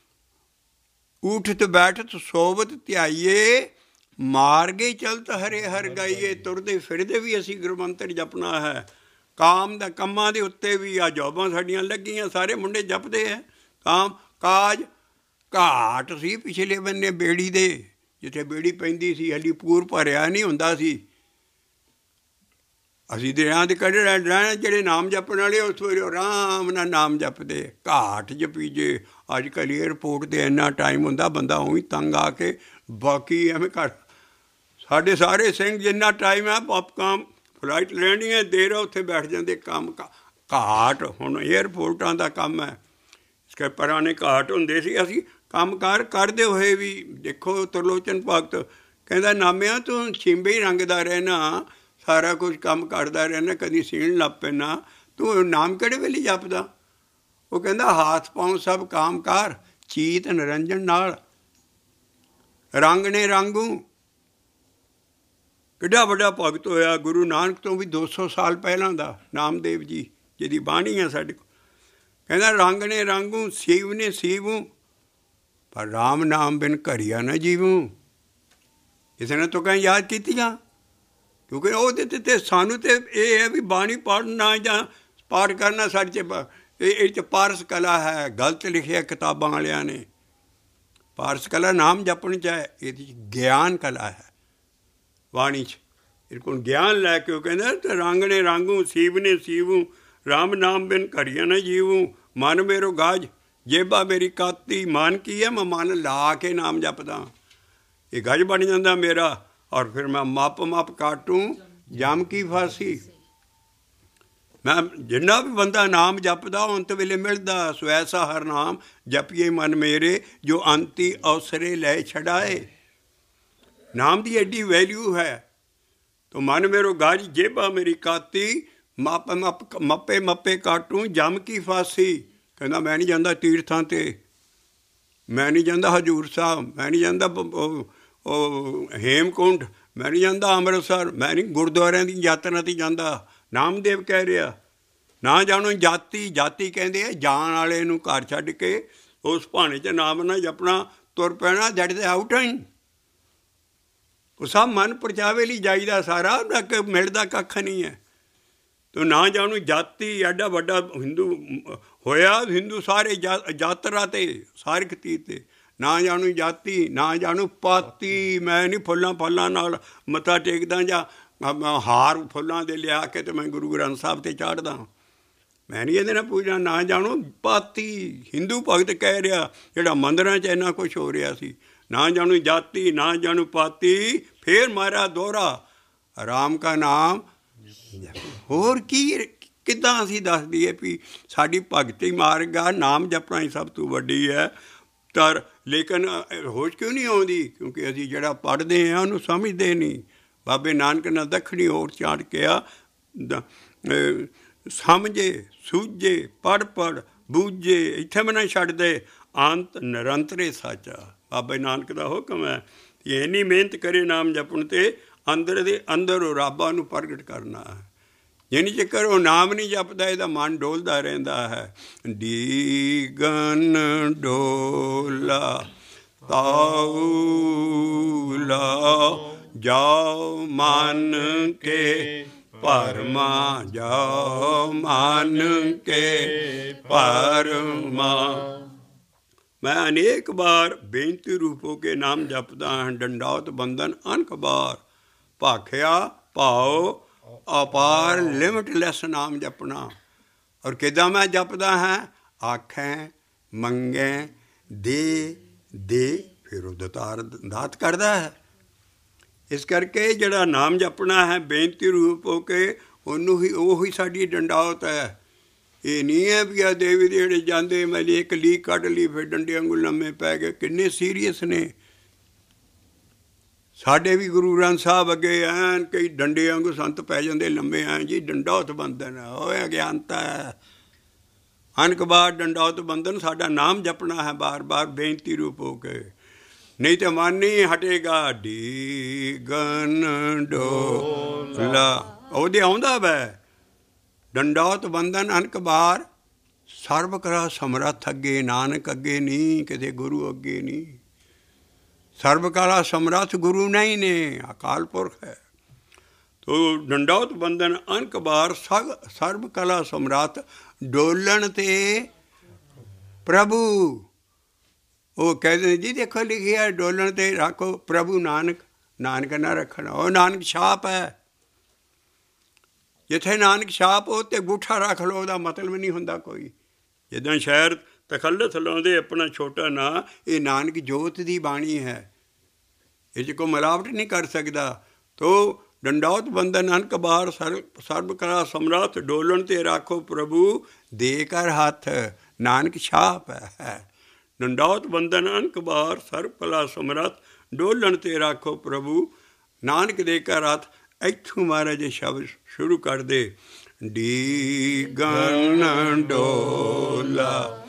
ਉਠਤ ਬੈਠਤ ਸੋਵਤ ਧਿਆਈਏ। ਮਾਰਗੇ ਚਲਤ ਹਰੇ ਹਰ ਗਾਈਏ। ਤੁਰਦੇ ਫਿਰਦੇ ਵੀ ਅਸੀਂ ਗੁਰਮੰਤਰ ਜਪਣਾ ਹੈ। ਕਾਮ ਦਾ ਕੰਮਾਂ ਦੇ ਉੱਤੇ ਵੀ ਆ ਜੋਬਾਂ ਸਾਡੀਆਂ ਲੱਗੀਆਂ, ਸਾਰੇ ਮੁੰਡੇ ਜਪਦੇ ਹੈ। ਕਾਮ ਕਾਜ ਘਾਟ ਸੀ ਪਿਛਲੇ ਬੰਨੇ ਬੇੜੀ ਦੇ, ਜਿੱਥੇ ਬੇੜੀ ਪੈਂਦੀ ਸੀ ਹਾਲੀ ਪੂਰ ਭਰਿਆ ਨਹੀਂ ਹੁੰਦਾ ਸੀ। ਅਸੀਂ ਦਰਿਆ ਦੇ ਕੱਢ ਰਹਿਣਾ, ਜਿਹੜੇ ਨਾਮ ਜਪਣ ਵਾਲੇ ਉਹ ਸਵੇਰੇ ਆਰਾਮ ਨਾਲ ਨਾਮ ਜਪਦੇ। ਘਾਟ ਜਪੀਜੇ। ਅੱਜ ਕੱਲ੍ਹ ਏਅਰਪੋਰਟ 'ਤੇ ਇੰਨਾ ਟਾਈਮ ਹੁੰਦਾ, ਬੰਦਾ ਉਹੀ ਤੰਗ ਆ ਕੇ ਬਾਕੀ ਐਵੇਂ ਕਰ। ਸਾਡੇ ਸਾਰੇ ਸਿੰਘ ਜਿੰਨਾ ਟਾਈਮ ਹੈ ਕੰਮ ਫਲਾਈਟ ਲੈਣੀ ਹੈ, ਦੇਰ ਉੱਥੇ ਬੈਠ ਜਾਂਦੇ। ਕੰਮ ਘਾਟ ਹੁਣ ਏਅਰਪੋਰਟਾਂ ਦਾ ਕੰਮ ਹੈ। ਇਸ ਕਰਕੇ ਪੁਰਾਣੇ ਘਾਟ ਹੁੰਦੇ ਸੀ। ਅਸੀਂ ਕੰਮ ਕਾਰ ਕਰਦੇ ਹੋਏ ਵੀ ਦੇਖੋ, ਤਰਲੋਚਨ ਭਗਤ ਕਹਿੰਦਾ, ਨਾਮਿਆਂ ਤੂੰ ਛਿੰਬੇ ਹੀ ਰੰਗਦਾ ਰਹਿਣਾ, ਸਾਰਾ ਕੁਝ ਕੰਮ ਕਰਦਾ ਰਹਿਣਾ, ਕਦੀ ਸੀਣ ਲੱਗ ਪੈਣਾ, ਤੂੰ ਨਾਮ ਕਿਹੜੇ ਵੇਲੇ ਜਪਦਾ? ਉਹ ਕਹਿੰਦਾ, ਹਾਥ ਪਾਉ ਸਭ ਕਾਮ ਕਾਰ, ਚੀਤ ਨਿਰੰਜਨ ਨਾਲ ਰੰਗ ਨੇ ਰੰਗੂ। ਕਿੱਡਾ ਵੱਡਾ ਭਗਤ ਹੋਇਆ, ਗੁਰੂ ਨਾਨਕ ਤੋਂ ਵੀ 200 ਸਾਲ ਪਹਿਲਾਂ ਦਾ ਨਾਮਦੇਵ ਜੀ, ਜਿਹਦੀ ਬਾਣੀ ਹੈ ਸਾਡੇ ਕੋਲ। ਕਹਿੰਦਾ, ਰੰਗ ਨੇ ਰੰਗੂ, ਸੀਵ ਨੇ ਸੀਵੂ, ਪਰ ਰਾਮ ਨਾਮ ਬਿਨ ਘਰੀਆ ਨਾ ਜੀਵੂ। ਕਿਸੇ ਨੇ ਤੁਕਾਂ ਯਾਦ ਕੀਤੀਆਂ, ਕਿਉਂਕਿ ਉਹਦੇ 'ਤੇ ਸਾਨੂੰ ਤਾਂ ਇਹ ਹੈ ਵੀ ਬਾਣੀ ਪੜ੍ਹਨਾ ਜਾਂ ਪਾਠ ਕਰਨਾ ਸਾਡੇ 'ਚ ਇਹ 'ਚ ਪਾਰਸ ਕਲਾ ਹੈ। ਗਲਤ ਲਿਖਿਆ ਕਿਤਾਬਾਂ ਵਾਲਿਆਂ ਨੇ। ਪਾਰਸ ਕਲਾ ਨਾਮ ਜਪਣ 'ਚ ਹੈ, ਇਹਦੇ 'ਚ ਗਿਆਨ ਕਲਾ ਹੈ ਬਾਣੀ 'ਚ। ਇਹ ਕੋਲ ਗਿਆਨ ਲੈ ਕੇ ਉਹ ਕਹਿੰਦਾ, ਤੇ ਰੰਗ ਨੇ ਰੰਗੂ, ਸੀਵ ਨੇ ਸੀਵੂ, ਰਾਮ ਨਾਮ ਬਿਨ ਘਰੀਆ ਨਾ ਜੀਵੂ। ਮਨ ਮੇਰੋ ਗਾਜ, ਜੇਬਾ ਮੇਰੀ ਕਾਤੀ। ਮਨ ਕੀ ਹੈ? ਮੈਂ ਮਨ ਲਾ ਕੇ ਨਾਮ ਜਪਦਾ, ਇਹ ਗੱਜ ਬਣ ਜਾਂਦਾ ਮੇਰਾ। ਔਰ ਫਿਰ ਮੈਂ ਮੱਪ ਕਾਟੂੰ ਜਮ ਕੀ ਫਾਸੀ। ਮੈਂ ਜਿੰਨਾ ਵੀ ਬੰਦਾ ਨਾਮ ਜਪਦਾ ਅੰਤ ਵੇਲੇ ਮਿਲਦਾ। ਸੋ ਐਸਾ ਹਰ ਨਾਮ ਜਪੀਏ ਮਨ ਮੇਰੇ, ਜੋ ਅੰਤੀ ਅਵਸਰੇ ਲੈ ਛਡਾਏ। ਨਾਮ ਦੀ ਐਡੀ ਵੈਲਿਊ ਹੈ। ਤੋ ਮਨ ਮੇਰੋ ਗਾਜ, ਜੇਬਾ ਮੇਰੀ ਕਾਤੀ। ਮੱਪੇ ਕਾਟੂੰ ਜਮ ਕੀ ਫਾਸੀ। ਕਹਿੰਦਾ, ਮੈਂ ਨਹੀਂ ਜਾਂਦਾ ਤੀਰਥਾਂ 'ਤੇ, ਮੈਂ ਨਹੀਂ ਜਾਂਦਾ ਹਜ਼ੂਰ ਸਾਹਿਬ, ਮੈਂ ਨਹੀਂ ਜਾਂਦਾ ਉਹ ਹੇਮਕੁੰਡ, ਮੈਂ ਨਹੀਂ ਜਾਂਦਾ ਅੰਮ੍ਰਿਤਸਰ, ਮੈਂ ਨਹੀਂ ਗੁਰਦੁਆਰਿਆਂ ਦੀ ਯਾਤਰਾ 'ਤੇ ਜਾਂਦਾ। ਨਾਮਦੇਵ ਕਹਿ ਰਿਹਾ, ਨਾ ਜਾਣੋ ਜਾਤੀ। ਜਾਤੀ ਕਹਿੰਦੇ ਆ ਜਾਣ ਵਾਲੇ ਨੂੰ ਘਰ ਛੱਡ ਕੇ ਉਸ ਭਾਣੇ 'ਚ ਨਾਮ ਨਾ ਜਪਣਾ, ਤੁਰ ਪੈਣਾ। That is outing. ਉਹ ਸਭ ਮਨ ਪਰਚਾਵੇ ਲਈ ਜਾਈਦਾ, ਸਾਰਾ ਮਿਲਦਾ ਕੱਖ ਨਹੀਂ ਹੈ। ਤੋ ਨਾ ਜਾਣੂ ਜਾਤੀ। ਐਡਾ ਵੱਡਾ ਹਿੰਦੂ ਹੋਇਆ, ਹਿੰਦੂ ਸਾਰੇ ਯਾਤਰਾ 'ਤੇ, ਸਾਰਿਕ ਤੀਰ 'ਤੇ। ਨਾ ਜਾਣੂ ਜਾਤੀ ਨਾ ਜਾਣੂ ਪਾਤੀ। ਮੈਂ ਨਹੀਂ ਫੁੱਲਾਂ ਫਲਾਂ ਨਾਲ ਮੱਥਾ ਟੇਕਦਾ ਜਾਂ ਹਾਰ ਫੁੱਲਾਂ ਦੇ ਲਿਆ ਕੇ ਤੇ ਮੈਂ ਗੁਰੂ ਗ੍ਰੰਥ ਸਾਹਿਬ 'ਤੇ ਚਾੜ੍ਹਦਾ। ਮੈਂ ਨਹੀਂ ਇਹਦੇ ਨਾਲ ਪੂਜਣਾ। ਨਾ ਜਾਣੂ ਪਾਤੀ, ਹਿੰਦੂ ਭਗਤ ਕਹਿ ਰਿਹਾ ਜਿਹੜਾ ਮੰਦਰਾਂ 'ਚ ਇੰਨਾ ਕੁਛ ਹੋ ਰਿਹਾ ਸੀ। ਨਾ ਜਾਣੂ ਜਾਤੀ ਨਾ ਜਾਣੂ ਪਾਤੀ, ਫੇਰ ਮਾਰਿਆ ਦੋਹਰਾ ਰਾਮ ਕਾ ਨਾਮ। ਹੋਰ ਕੀ, ਕਿੱਦਾਂ ਅਸੀਂ ਦੱਸ ਦਈਏ ਵੀ ਸਾਡੀ ਭਗਤੀ ਮਾਰਗ ਆ, ਨਾਮ ਜਪਣਾ ਹੀ ਸਭ ਤੋਂ ਵੱਡੀ ਹੈ। ਪਰ ਲੇਕਿਨ ਹੋਸ਼ ਕਿਉਂ ਨਹੀਂ ਆਉਂਦੀ? ਕਿਉਂਕਿ ਅਸੀਂ ਜਿਹੜਾ ਪੜ੍ਹਦੇ ਹਾਂ ਉਹਨੂੰ ਸਮਝਦੇ ਨਹੀਂ। ਬਾਬੇ ਨਾਨਕ ਨੇ ਦੱਖਣੀ ਓਟ ਚਾੜ ਕਿਹਾ, ਸਮਝੇ ਸੂਝੇ ਪੜ੍ਹ ਪੜ੍ਹ ਬੂਝੇ, ਇੱਥੇ ਮੈਂ ਨਾ ਛੱਡ ਦੇ ਅੰਤ ਨਿਰੰਤਰੇ ਸਾਚਾ। ਬਾਬੇ ਨਾਨਕ ਦਾ ਹੁਕਮ ਹੈ ਕਿ ਇੰਨੀ ਮਿਹਨਤ ਕਰੇ ਨਾਮ ਜਪਣ 'ਤੇ ਅੰਦਰ ਦੇ ਅੰਦਰ ਉਹ ਰੱਬਾਂ ਨੂੰ ਪ੍ਰਗਟ ਕਰਨਾ ਹੈ। ਜਿੰਨੀ ਚਿਰ ਉਹ ਨਾਮ ਨਹੀਂ ਜਪਦਾ ਇਹਦਾ ਮਨ ਡੋਲਦਾ ਰਹਿੰਦਾ ਹੈ। ਡੀਗਨ ਡੋਲਾ ਤਾਉਲਾ ਜਾਓ ਮਨ ਕੇ ਭਰਮਾ, ਜਾਓ ਮਨ ਕੇ ਭਰਮਾ। ਮੈਂ ਅਨੇਕ ਵਾਰ ਬੇਨਤੀ ਰੂਪ ਹੋ ਕੇ ਨਾਮ ਜਪਦਾ ਹਾਂ। ਡੰਡਾਉਤ ਬੰਧਨ ਅਨਕ ਬਾਰ, ਭਾਖਿਆ ਭਾਉ ਅਪਾਰ, ਲਿਮਟਲੈਸ ਨਾਮ ਜਪਣਾ। ਔਰ ਕਿੱਦਾਂ ਮੈਂ ਜਪਦਾ ਹਾਂ? ਆਖੈ ਮੰਗੈ ਦੇ ਦੇ, ਫਿਰ ਉਹ ਦਾਤ ਕਰਦਾ ਹੈ। ਇਸ ਕਰਕੇ ਜਿਹੜਾ ਨਾਮ ਜਪਣਾ ਹੈ ਬੇਨਤੀ ਰੂਪ ਹੋ ਕੇ, ਉਹਨੂੰ ਹੀ, ਉਹੀ ਸਾਡੀ ਡੰਡਾਉਤ ਹੈ। ਇਹ ਨਹੀਂ ਹੈ ਵੀ ਆ ਦੇਵੀ ਦੇੜੇ ਜਾਂਦੇ ਮੈਂ ਇੱਕ ਲੀਕ ਕੱਢ ਲਈ ਫਿਰ ਡੰਡੇ ਵਾਂਗੂ ਲੰਮੇ ਪੈ ਗਏ। ਕਿੰਨੇ ਸੀਰੀਅਸ ਨੇ ਸਾਡੇ ਵੀ ਗੁਰੂ ਗ੍ਰੰਥ ਸਾਹਿਬ ਅੱਗੇ ਐਨ ਕਈ ਡੰਡੇ ਵਾਂਗੂ ਸੰਤ ਪੈ ਜਾਂਦੇ ਲੰਮੇ। ਐਂ ਜੀ ਡੰਡਾਉਤ ਬੰਧਨ ਹੋਇਆ, ਅਗਿਆਨਤਾ ਹੈ। ਅਨਕ ਬਾਰ ਡੰਡਾਉਤ ਬੰਧਨ। ਸਾਡਾ ਨਾਮ ਜਪਣਾ ਹੈ ਬਾਰ ਬਾਰ ਬੇਨਤੀ ਰੂਪ ਹੋ ਕੇ, ਨਹੀਂ ਤਾਂ ਮਨ ਨਹੀਂ ਹਟੇਗਾ। ਡੀਗਨ ਡੋਲਾ ਉਹਦੇ ਆਉਂਦਾ ਵੈ। ਡੰਡਾਉਤ ਬੰਧਨ ਅਨਕ ਬਾਰ, ਸਰਬ ਕਲਾ ਸਮਰੱਥ ਅੱਗੇ ਨਾਨਕ ਅੱਗੇ ਨਹੀਂ, ਕਿਤੇ ਗੁਰੂ ਅੱਗੇ ਨਹੀਂ। ਸਰਬ ਕਲਾ ਸਮਰੱਥ ਗੁਰੂ ਨਹੀਂ ਨੇ, ਅਕਾਲ ਪੁਰਖ ਹੈ। ਤੋ ਡੰਡਾਉਤ ਬੰਧਨ ਅਨਕ ਬਾਰ, ਸਰਬ ਕਲਾ ਸਮਰੱਥ ਡੋਲਣ 'ਤੇ ਪ੍ਰਭੂ। ਉਹ ਕਹਿੰਦੇ ਜੀ ਦੇਖੋ ਲਿਖਿਆ ਡੋਲਣ 'ਤੇ ਰੱਖੋ ਪ੍ਰਭੂ ਨਾਨਕ। ਨਾਨਕ ਨਾ ਰੱਖਣਾ, ਉਹ ਨਾਨਕ ਛਾਪ ਹੈ। ਜਿੱਥੇ ਨਾਨਕ ਛਾਪ ਉਹ 'ਤੇ ਅੰਗੂਠਾ ਰੱਖ ਲਓ, ਉਹਦਾ ਮਤਲਬ ਨਹੀਂ ਹੁੰਦਾ ਕੋਈ। ਜਿੱਦਾਂ ਸ਼ਾਇਰ ਤਖੱਲਤ ਲਾਉਂਦੇ ਆਪਣਾ ਛੋਟਾ ਨਾਂ, ਇਹ ਨਾਨਕ ਜੋਤ ਦੀ ਬਾਣੀ ਹੈ, ਇਹ 'ਚ ਕੋਈ ਮਿਲਾਵਟ ਨਹੀਂ ਕਰ ਸਕਦਾ। ਤੋ ਡੰਡਾਉਤ ਬੰਧਨ ਅਨਕ ਬਾਰ, ਸਰਬ ਕਲਾ ਸਮਰੱਥ ਡੋਲਣ 'ਤੇ ਰੱਖੋ ਪ੍ਰਭੂ ਦੇ ਕਰ ਹੱਥ। ਨਾਨਕ ਛਾਪ ਹੈ। ਡੰਡਾਉਤ ਬੰਧਨ ਅਨਕ ਬਾਰ, ਸਰਬ ਕਲਾ ਸਮਰੱਥ ਡੋਲਣ 'ਤੇ ਰੱਖੋ ਪ੍ਰਭੂ ਨਾਨਕ ਦੇ ਕਰ ਹੱਥ। ਇੱਥੋਂ ਮਹਾਰਾਜ ਸ਼ਬਦ ਸ਼ੁਰੂ ਕਰਦੇ। ਡੀਗਨ ਡੋਲਾ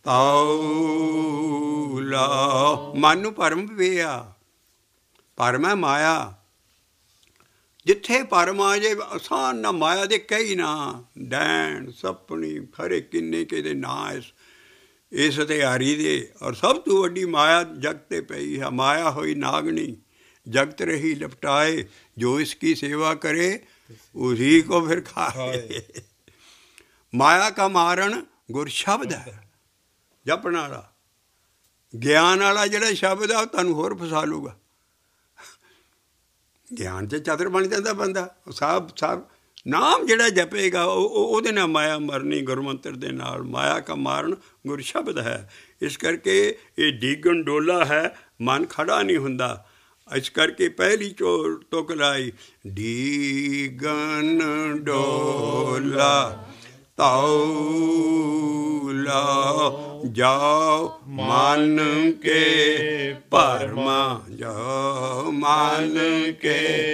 ਤਾਉਲਾ, ਮਨ ਨੂੰ ਭਰਮ ਪਿਆ। ਭਰਮ ਹੈ ਮਾਇਆ। ਜਿੱਥੇ ਭਰਮ ਆ ਜੇ ਆਸਾਨ ਨਾ ਮਾਇਆ ਦੇ ਕਈ ਨਾ, ਡੈਣ ਸਪਣੀ ਖਰੇ ਕਿੰਨੇ ਕਿਹਦੇ ਨਾਂ ਇਸ ਤੇ ਹਾਰੀ ਦੇ। ਔਰ ਸਭ ਤੋਂ ਵੱਡੀ ਮਾਇਆ ਜਗਤ 'ਤੇ ਪਈ ਹੈ। ਮਾਇਆ ਹੋਈ ਨਾਗਣੀ जगत रही लपटाए, जो इसकी सेवा करे उसी को फिर खाए। माया का मारण गुर शब्द है, जपण वाला ਗਿਆਨ ਵਾਲਾ ਜਿਹੜਾ ਸ਼ਬਦ ਆ ਉਹ ਤੁਹਾਨੂੰ ਹੋਰ ਫਸਾ ਲੂਗਾ। ਗਿਆਨ 'ਚ ਚਤਰ ਬਣ ਜਾਂਦਾ ਬੰਦਾ। ਸਭ ਨਾਮ ਜਿਹੜਾ ਜਪੇਗਾ ਉਹਦੇ ਨਾਲ ਮਾਇਆ ਮਰਨੀ। ਗੁਰਮੰਤਰ ਦੇ ਨਾਲ ਮਾਇਆ ਕਾ ਮਾਰਨ ਗੁਰ ਸ਼ਬਦ ਹੈ। ਇਸ ਕਰਕੇ ਇਹ ਡੀਗਣ ਡੋਲਾ ਹੈ, ਮਨ ਖੜਾ ਨਹੀਂ ਹੁੰਦਾ। ਇਸ ਕਰਕੇ ਪਹਿਲੀ ਤੁਕ ਲਾਈ, ਡੀਗਣ ਡੋਲਾ ਤਾਉਲਾ ਜਾਓ ਮਨ ਕੇ ਭਰਮਾ, ਜਾਓ ਮਨ ਕੇ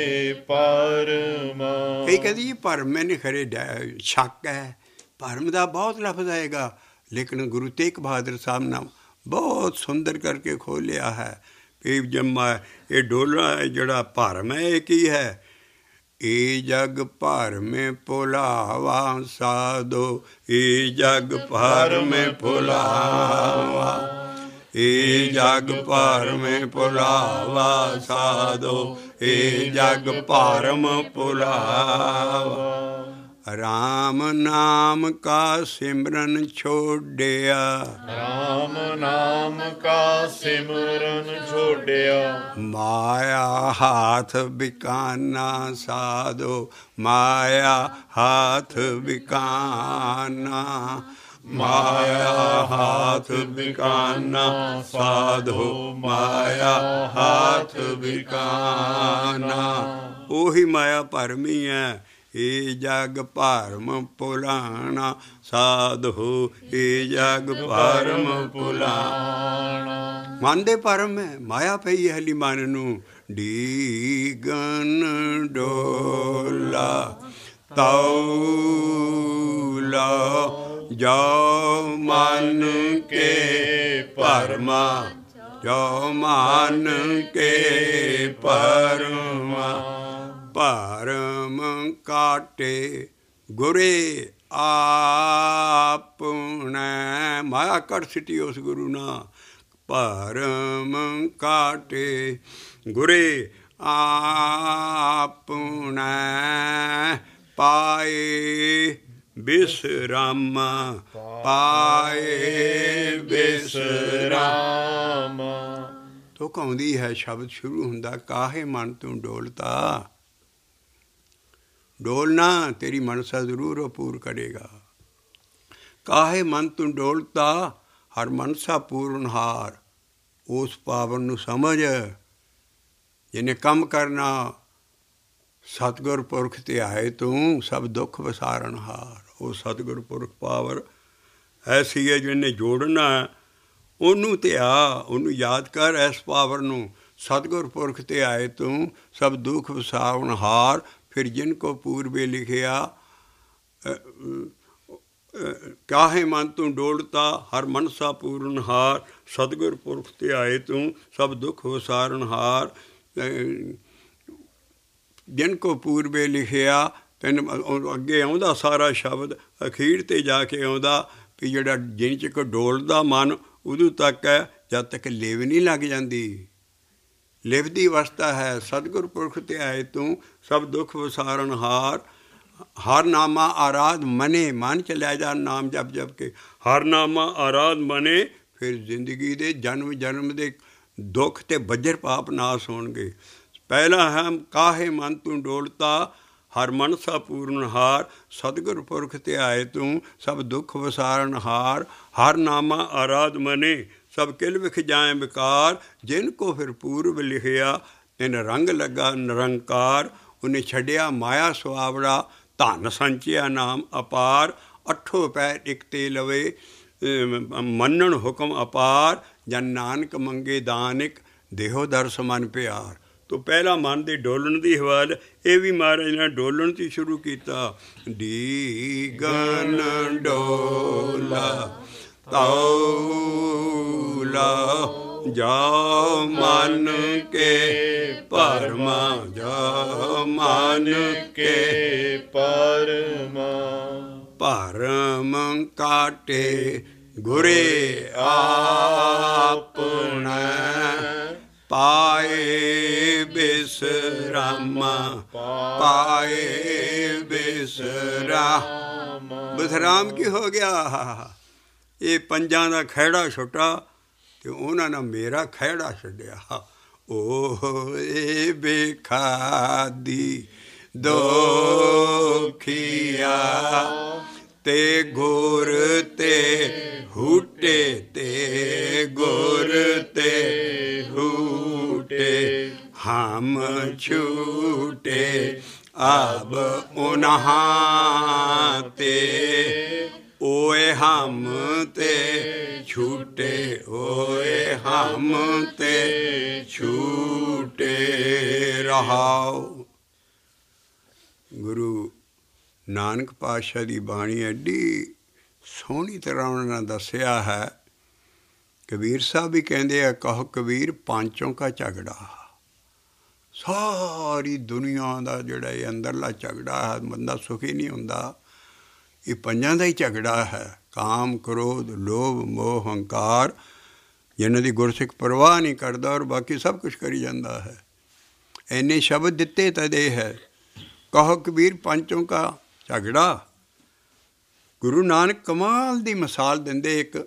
ਭਰਮਾ। ਕਈ ਕਹਿੰਦੀ ਜੀ ਭਰਮ ਨਹੀਂ ਖਰੇ ਸ਼ੱਕ ਹੈ। ਭਰਮ ਦਾ ਬਹੁਤ ਲਫ਼ਜ਼ ਆਏਗਾ, ਲੇਕਿਨ ਗੁਰੂ ਤੇਗ ਬਹਾਦਰ ਸਾਹਿਬ ਨੇ ਬਹੁਤ ਸੁੰਦਰ ਕਰਕੇ ਖੋਲ੍ਹਿਆ ਹੈ। ਇਹ ਜੰਮਾ ਇਹ ਡੋਲਾ ਜਿਹੜਾ ਭਰਮ ਹੈ ਇਹ ਕੀ ਹੈ? ਇਹ ਜਗ ਭਰ ਮੇ ਭੁਲਾਵਾ ਸਾਧੋ, ਇਹ ਜਗ ਭਰ ਮੇ ਭੁਲਾਵਾ, ਇਹ ਜਗ ਭਰ ਮੇ ਭੁਲਾਵਾ ਸਾਧੋ, ਇਹ ਜਗ ਭਰਮ ਭੁਲਾਵਾ। ਰਾਮ ਨਾਮ ਕਾ ਸਿਮਰਨ ਛੋੜਿਆ, ਰਾਮ ਨਾਮ ਕਾ ਸਿਮਰਨ ਛੋੜਿਆ। ਮਾਇਆ ਹਾਥ ਬਿਕਾਨਾ ਸਾਧੋ, ਮਾਇਆ ਹਾਥ ਬਿਕਾਨਾ, ਮਾਇਆ ਹਾਥ ਬਿਕਾਨਾ ਸਾਧੋ, ਮਾਇਆ ਹਾਥ ਬਿਕਾਨਾ। ਉਹੀ ਮਾਇਆ ਭਰਮੀ ਹੈ। ਇਹ ਜਗ ਭਰਮ ਭੁਲਾਣਾ ਸਾਧੋ, ਇਹ ਜਗ ਭਰਮ ਭੁਲਾਣਾ। ਮਨ ਦੇ ਭਰਮ ਹੈ, ਮਾਇਆ ਪਈ ਹੈ ਹਲੀ ਮਨ ਨੂੰ। ਡੀਗਨ ਡੋਲਾ ਤਉ ਲਾ, ਜੋ ਮਨ ਕੇ ਭਰਮਾ, ਜੋ ਮਨ ਕੇ ਭਰਮਾ। ਭਰਮ ਕਾਟੇ ਗੁਰੇ ਆਪਣੈ, ਮਾਇਆ ਕੱਢ ਸਿੱਟੀ ਉਸ ਗੁਰੂ ਨਾ। ਭਰਮ ਕਾਟੇ ਗੁਰੇ ਆਪਣੈ, ਪਾਏ ਬਿਸਰਾਮ, ਪਾਏ ਬਿਸਰਾਮ। ਤੁਕ ਆਉਂਦੀ ਹੈ, ਸ਼ਬਦ ਸ਼ੁਰੂ ਹੁੰਦਾ, ਕਾਹੇ ਮਨ ਤੂੰ ਡੋਲਤਾ। ਡੋਲਣਾ ਤੇਰੀ ਮਨਸਾ ਜ਼ਰੂਰ ਉਹ ਪੂਰ ਕਰੇਗਾ। ਕਾਹੇ ਮਨ ਤੂੰ ਡੋਲਤਾ, ਹਰ ਮਨਸਾ ਪੂਰਨਹਾਰ। ਉਸ ਪਾਵਨ ਨੂੰ ਸਮਝ, ਜਿਹਨੇ ਕੰਮ ਕਰਨਾ ਸਤਿਗੁਰ ਪੁਰਖ ਤੇ ਆਏ ਤੂੰ, ਸਭ ਦੁੱਖ ਵਿਸਾਰਨਹਾਰ। ਉਹ ਸਤਿਗੁਰ ਪੁਰਖ ਪਾਵਰ ਐਸੀ ਹੈ, ਜਿਹਨੇ ਜੋੜਨਾ ਉਹਨੂੰ ਤੇ ਆ, ਉਹਨੂੰ ਯਾਦ ਕਰ। ਇਸ ਪਾਵਰ ਨੂੰ, ਸਤਿਗੁਰ ਪੁਰਖ ਤੇ ਆਏ ਤੂੰ, ਸਭ ਦੁੱਖ ਵਿਸਾਰਨਹਾਰ। ਫਿਰ ਜਿਨ ਕੋ ਪੂਰਬੇ ਲਿਖਿਆ, ਕਾਹੇ ਮਨ ਤੂੰ ਡੋਲਤਾ, ਹਰ ਮਨਸਾ ਪੂਰਨਹਾਰ। ਸਤਿਗੁਰ ਪੁਰਖ ਤੇ ਆਏ ਤੂੰ, ਸਭ ਦੁੱਖ ਵਿਸਾਰਨਹਾਰ। ਜਿਨ ਕੋ ਪੂਰਬੇ ਲਿਖਿਆ, ਤੈਨੂੰ ਅੱਗੇ ਆਉਂਦਾ ਸਾਰਾ ਸ਼ਬਦ, ਅਖੀਰ 'ਤੇ ਜਾ ਕੇ ਆਉਂਦਾ ਵੀ ਜਿਹੜਾ ਜਿਨ 'ਚ ਕੋ ਡੋਲਦਾ ਮਨ, ਉਦੋਂ ਤੱਕ ਹੈ ਜਦ ਤੱਕ ਲਿਵ ਨਹੀਂ ਲੱਗ ਜਾਂਦੀ। ਲਿਵ ਦੀ ਅਵਸਥਾ ਹੈ। ਸਤਿਗੁਰ ਪੁਰਖ ਤੇ ਆਏ ਤੂੰ, ਸਭ ਦੁੱਖ ਵਿਸਾਰਨਹਾਰ। ਹਰ ਨਾਮਾ ਆਰਾਧ ਮਨੇ, ਮਨ ਚ ਲੈ ਜਾ ਨਾਮ ਜਪ ਜਪ ਕੇ। ਹਰ ਨਾਮਾ ਆਰਾਧ ਮਨੇ, ਫਿਰ ਜ਼ਿੰਦਗੀ ਦੇ ਜਨਮ ਜਨਮ ਦੇ ਦੁੱਖ ਤੇ ਬੱਜਰ ਪਾਪ ਨਾਸ ਹੋਣਗੇ। ਪਹਿਲਾ ਹੈ ਕਾਹੇ ਮਨ ਤੂੰ ਡੋਲਤਾ, ਹਰ ਮਨਸਾ ਪੂਰਨਹਾਰ। ਸਤਿਗੁਰ ਪੁਰਖ ਤੇ ਆਏ ਤੂੰ, ਸਭ ਦੁੱਖ ਵਿਸਾਰਨਹਾਰ। ਹਰ ਨਾਮਾ ਆਰਾਧ ਮਨੇ, ਸਭ ਕਿਲ ਵਿਖ ਜਾਏ ਵਿਕਾਰ। ਜਿਨ ਕੋ ਫਿਰ ਪੂਰਬ ਲਿਖਿਆ, ਤਿਨ ਰੰਗ ਲੱਗਾ ਨਿਰੰਕਾਰ। ਉਹਨੇ ਛੱਡਿਆ ਮਾਇਆ ਸੁਆਵੜਾ, ਧਨ ਸੰਚਿਆ ਨਾਮ ਅਪਾਰ। ਅੱਠੋ ਪੈਰ ਇੱਕ ਤੇ ਲਵੇ, ਮੰਨਣ ਹੁਕਮ ਅਪਾਰ। ਜਨ ਨਾਨਕ ਮੰਗੇ ਦਾਨਿਕ, ਦੇਹੋ ਦਰਸ ਮਨ ਪਿਆਰ। ਤੋ ਪਹਿਲਾ ਮਨ ਦੇ ਡੋਲਣ ਦੀ ਹਵਾਲ, ਇਹ ਵੀ ਮਹਾਰਾਜ ਨੇ ਡੋਲਣ ਤੋਂ ਸ਼ੁਰੂ ਕੀਤਾ। ਡੀਗਨ ਡੋਲਾ ਤਉ ਲਾ, ਜੋ ਮਨ ਕੇ ਭਰਮਾ, ਜੋ ਮਨ ਕੇ ਭਰਮਾ। ਭਰਮ ਕਾਟੇ ਗੁਰੇ ਆਪਣੈ, ਪਾਏ ਬਿਸਰਾਮ, ਪਾਏ ਬਿਸਰਾਮ। ਬਿਸਰਾਮ ਕੀ ਹੋ ਗਿਆ? ਇਹ ਪੰਜਾਂ ਦਾ ਖਹਿੜਾ ਛੁੱਟਾ ਤੇ ਉਹਨਾਂ ਨੇ ਮੇਰਾ ਖਹਿੜਾ ਛੱਡਿਆ। ਓਏ ਬੇਖਾਦੀ ਦੋਖੀਆ, ਤੇ ਗੁਰ ਤੇ ਹੂਟੇ, ਤੇ ਗੁਰ ਤੇ ਹੂਟੇ। ਹਮ ਛੂਟੇ ਅਬ ਉਨਹਾਂ ਤੇ, ਓਏ ਹਮ ਤੇ ਛੂਟੇ, ਓਏ ਹਮ ਤੇ ਛੂਟੇ। ਰਹਾਉ। ਗੁਰੂ ਨਾਨਕ ਪਾਤਸ਼ਾਹ ਦੀ ਬਾਣੀ ਐਡੀ ਸੋਹਣੀ ਤਰ੍ਹਾਂ ਉਹਨਾਂ ਨੇ ਦੱਸਿਆ ਹੈ। ਕਬੀਰ ਸਾਹਿਬ ਵੀ ਕਹਿੰਦੇ ਆ, ਕਹੋ ਕਬੀਰ ਪਾਂਚੋਂ ਕਾ ਝਗੜਾ। ਸਾਰੀ ਦੁਨੀਆ ਦਾ ਜਿਹੜਾ ਇਹ ਅੰਦਰਲਾ ਝਗੜਾ ਹੈ, ਬੰਦਾ ਸੁਖੀ ਨਹੀਂ ਹੁੰਦਾ, ਇਹ ਪੰਜਾਂ ਦਾ ਹੀ ਝਗੜਾ ਹੈ। ਕਾਮ, ਕ੍ਰੋਧ, ਲੋਭ, ਮੋਹ, ਹੰਕਾਰ। ਜਿਹਨਾਂ ਦੀ ਗੁਰਸਿੱਖ ਪਰਵਾਹ ਨਹੀਂ ਕਰਦਾ ਔਰ ਬਾਕੀ ਸਭ ਕੁਛ ਕਰੀ ਜਾਂਦਾ ਹੈ। ਇੰਨੇ ਸ਼ਬਦ ਦਿੱਤੇ ਤਦੇ ਹੈ। ਕਹੋ ਕਬੀਰ ਪਾਂਚੋਂ ਕਾ ਝਗੜਾ। ਗੁਰੂ ਨਾਨਕ ਕਮਾਲ ਦੀ ਮਿਸਾਲ ਦਿੰਦੇ ਇੱਕ,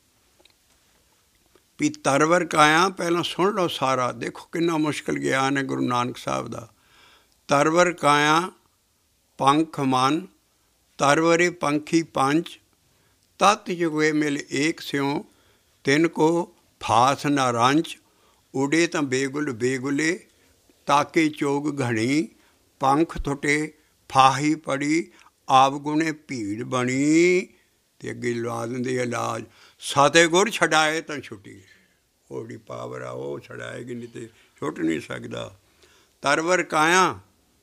ਵੀ ਤਰਵਰ ਕਾਇਆ, ਪਹਿਲਾਂ ਸੁਣ ਲਓ ਸਾਰਾ, ਦੇਖੋ ਕਿੰਨਾ ਮੁਸ਼ਕਿਲ ਗਿਆਨ ਹੈ ਗੁਰੂ ਨਾਨਕ ਸਾਹਿਬ ਦਾ। ਤਰਵਰ ਕਾਇਆ ਪੰਖ ਮਨ, ਤਰਵਰੇ ਪੰਖੀ ਪੰਚ, ਤਤ ਜੁਗੇ ਮਿਲ ਏਕ ਸਿਉ, ਤਿਨ ਕੋ ਫਾਸ ਨਾ ਰੰਚ, ਉਡੇ ਤਾਂ ਬੇਗੁਲ ਬੇਗੁਲੇ, ਤਾਕੇ ਚੋਗ ਘਣੀ, ਪੰਖ ਥੁੱਟੇ ਫਾਹੀ ਪੜੀ, ਆਵਗੁਣੇ ਭੀੜ ਬਣੀ। ਅਤੇ ਅੱਗੇ ਲਵਾ ਦਿੰਦੇ ਇਲਾਜ, ਸਾਤੇ ਗੁਰ ਛਡਾਏ ਤਾਂ ਛੁੱਟੀ। ਉਹ ਜਿਹੜੀ ਪਾਵਰ ਆ ਉਹ ਛਡਾਏਗੀ, ਨਹੀਂ ਤੇ ਛੁੱਟ ਨਹੀਂ ਸਕਦਾ। ਤਰਵਰ ਕਾਇਆ,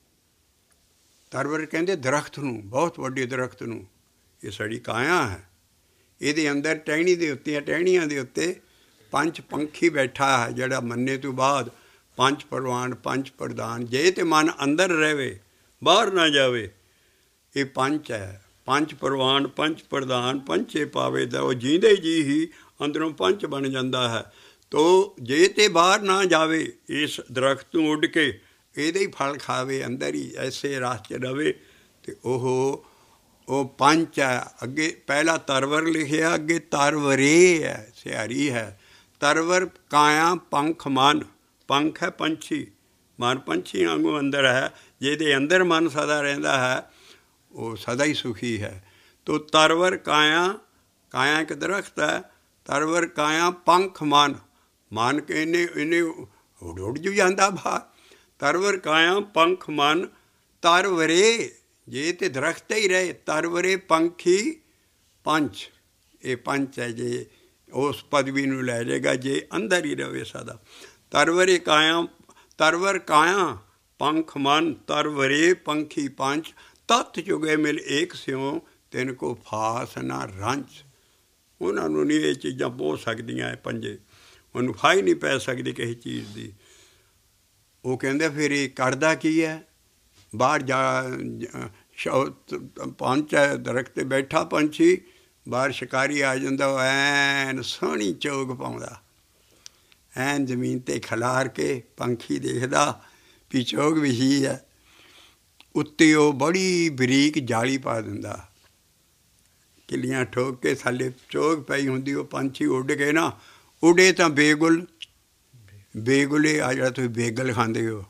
ਤਰਵਰ ਕਹਿੰਦੇ ਦਰਖਤ ਨੂੰ, ਬਹੁਤ ਵੱਡੇ ਦਰਖਤ ਨੂੰ। ਇਹ ਸਾਡੀ ਕਾਇਆ ਹੈ, ਇਹਦੇ ਅੰਦਰ ਟਹਿਣੀ ਦੇ ਉੱਤੇ, ਟਹਿਣੀਆਂ ਦੇ ਉੱਤੇ ਪੰਜ ਪੰਖੀ ਬੈਠਾ ਹੈ, ਜਿਹੜਾ ਮੰਨੇ ਤੋਂ ਬਾਅਦ ਪੰਜ ਪ੍ਰਵਾਨ ਪੰਜ ਪ੍ਰਧਾਨ। ਜੇ ਤੇ ਮਨ ਅੰਦਰ ਰਹੇ, ਬਾਹਰ ਨਾ ਜਾਵੇ। ਇਹ ਪੰਜ ਹੈ, ਪੰਜ ਪ੍ਰਵਾਨ ਪੰਜ ਪ੍ਰਧਾਨ, ਪੰਚੇ ਪਾਵੇ ਦਾ। ਉਹ ਜੀਂਦੇ ਜੀ ਹੀ ਅੰਦਰੋਂ ਪੰਜ ਬਣ ਜਾਂਦਾ ਹੈ। ਤੋ ਜੇ ਤੇ ਬਾਹਰ ਨਾ ਜਾਵੇ, ਇਸ ਦਰਖਤ ਤੋਂ ਉੱਡ ਕੇ ਇਹਦੇ ਹੀ ਫਲ ਖਾਵੇ, ਅੰਦਰ ਹੀ ਐਸੇ ਰਾਸ 'ਚ ਰਵੇ, ਅਤੇ ਉਹ ਪੰਜ ਹੈ। ਅੱਗੇ ਪਹਿਲਾ ਤਰਵਰ ਲਿਖਿਆ, ਅੱਗੇ ਤਰਵਰੇ ਹੈ, ਸਿਹਾਰੀ ਹੈ। ਤਰਵਰ ਕਾਇਆ ਪੰਖ ਮਨ, ਪੰਖ ਹੈ ਪੰਛੀ, ਮਨ ਪੰਛੀ ਵਾਂਗੂ ਅੰਦਰ ਹੈ। ਜਿਹਦੇ ਅੰਦਰ ਮਨ ਸਦਾ ਰਹਿੰਦਾ ਹੈ, ਉਹ ਸਦਾ ਹੀ ਸੁਖੀ ਹੈ। ਤੋ ਤਰਵਰ ਕਾਇਆ, ਕਾਇਆ ਇੱਕ ਦਰਖਤ ਹੈ। ਤਰਵਰ ਕਾਇਆ ਪੰਖ ਮਨ, ਮਨ ਕੇ ਇਹਨੇ ਉੱਡ ਜੂ ਜਾਂਦਾ ਬਾਹਰ। ਤਰਵਰ ਕਾਇਆ ਪੰਖ ਮਨ, ਤਰਵਰੇ, ਜੇ ਤੇ ਦਰਖਤ ਹੀ ਰਹੇ। ਤਰਵਰੇ ਪੰਖੀ ਪੰਚ, ਇਹ ਪੰਚ ਹੈ, ਜੇ ਉਸ ਪਦਵੀ ਨੂੰ ਲੈ ਜਾਏਗਾ ਜੇ ਅੰਦਰ ਹੀ ਰਹੇ ਸਦਾ। ਤਰਵਰੇ ਕਾਇਆ, ਤਰਵਰ ਕਾਇਆ ਪੰਖ ਮਨ, ਤਰਵਰੇ ਪੰਖੀ ਪੰਚ, ਤਤ ਚੁਗੇ ਮਿਲ ਏਕ ਸਿਉ, ਤਿਨ ਕੋ ਫਾਸ ਨਾ ਰੰਚ। ਉਹਨਾਂ ਨੂੰ ਨਹੀਂ ਇਹ ਚੀਜ਼ਾਂ ਪਹੁੰਚ ਸਕਦੀਆਂ, ਇਹ ਪੰਜੇ, ਉਹਨੂੰ ਫਾਈ ਨਹੀਂ ਪੈ ਸਕਦੀ ਕਿਸੇ ਚੀਜ਼ ਦੀ। ਉਹ ਕਹਿੰਦੇ ਫਿਰ ਇਹ ਕਰਦਾ ਕੀ ਹੈ? ਬਾਹਰ ਜਾ, ਪੰਚ ਦਰਖਤ 'ਤੇ ਬੈਠਾ ਪੰਛੀ, ਬਾਹਰ ਸ਼ਿਕਾਰੀ ਆ ਜਾਂਦਾ, ਉਹ ਐਨ ਸੋਹਣੀ ਚੋਗ ਪਾਉਂਦਾ, ਐਨ ਜ਼ਮੀਨ 'ਤੇ ਖਿਲਾਰ ਕੇ ਪੰਛੀ ਦੇਖਦਾ ਵੀ ਚੋਗ ਵਿਛੀ ਹੈ। ਉੱਤੇ ਉਹ ਬੜੀ ਬਰੀਕ ਜਾਲੀ ਪਾ ਦਿੰਦਾ, ਕਿੱਲੀਆਂ ਠੋਕ ਕੇ ਥੱਲੇ ਚੋਗ ਪਈ ਹੁੰਦੀ। ਉਹ ਪੰਛੀ ਉੱਡ ਕੇ ਨਾ, ਉੱਡੇ ਤਾਂ ਬੇਗੁਲ, ਬੇਗੁਲੇ ਆ ਜਿਹੜਾ ਤੁਸੀਂ ਬੇਗਲ ਖਾਂਦੇ ਹੋ,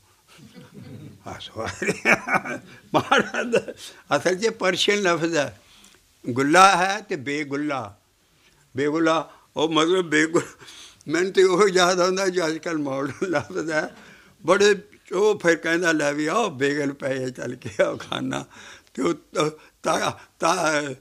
ਮਹਾਰਾਜ ਅਸਲ 'ਚ ਪਰਸ਼ੀਅਨ ਲਫ਼ਜ਼ ਹੈ, ਗੁੱਲਾ ਹੈ ਅਤੇ ਬੇਗੁੱਲਾ। ਬੇਗੁੱਲਾ ਉਹ ਮਤਲਬ ਬੇਗੁਲ, ਮੈਨੂੰ ਤਾਂ ਉਹ ਯਾਦ ਆਉਂਦਾ ਜੋ ਅੱਜ ਕੱਲ੍ਹ ਮਾਡਰਨ ਲਫ਼ਜ਼ ਹੈ ਬੜੇ। ਉਹ ਫਿਰ ਕਹਿੰਦਾ ਲੈ ਵੀ ਆਓ ਬੇਗਲ ਪਏ ਚੱਲ ਕੇ ਆਓ ਖਾਣਾ। ਅਤੇ ਉਹ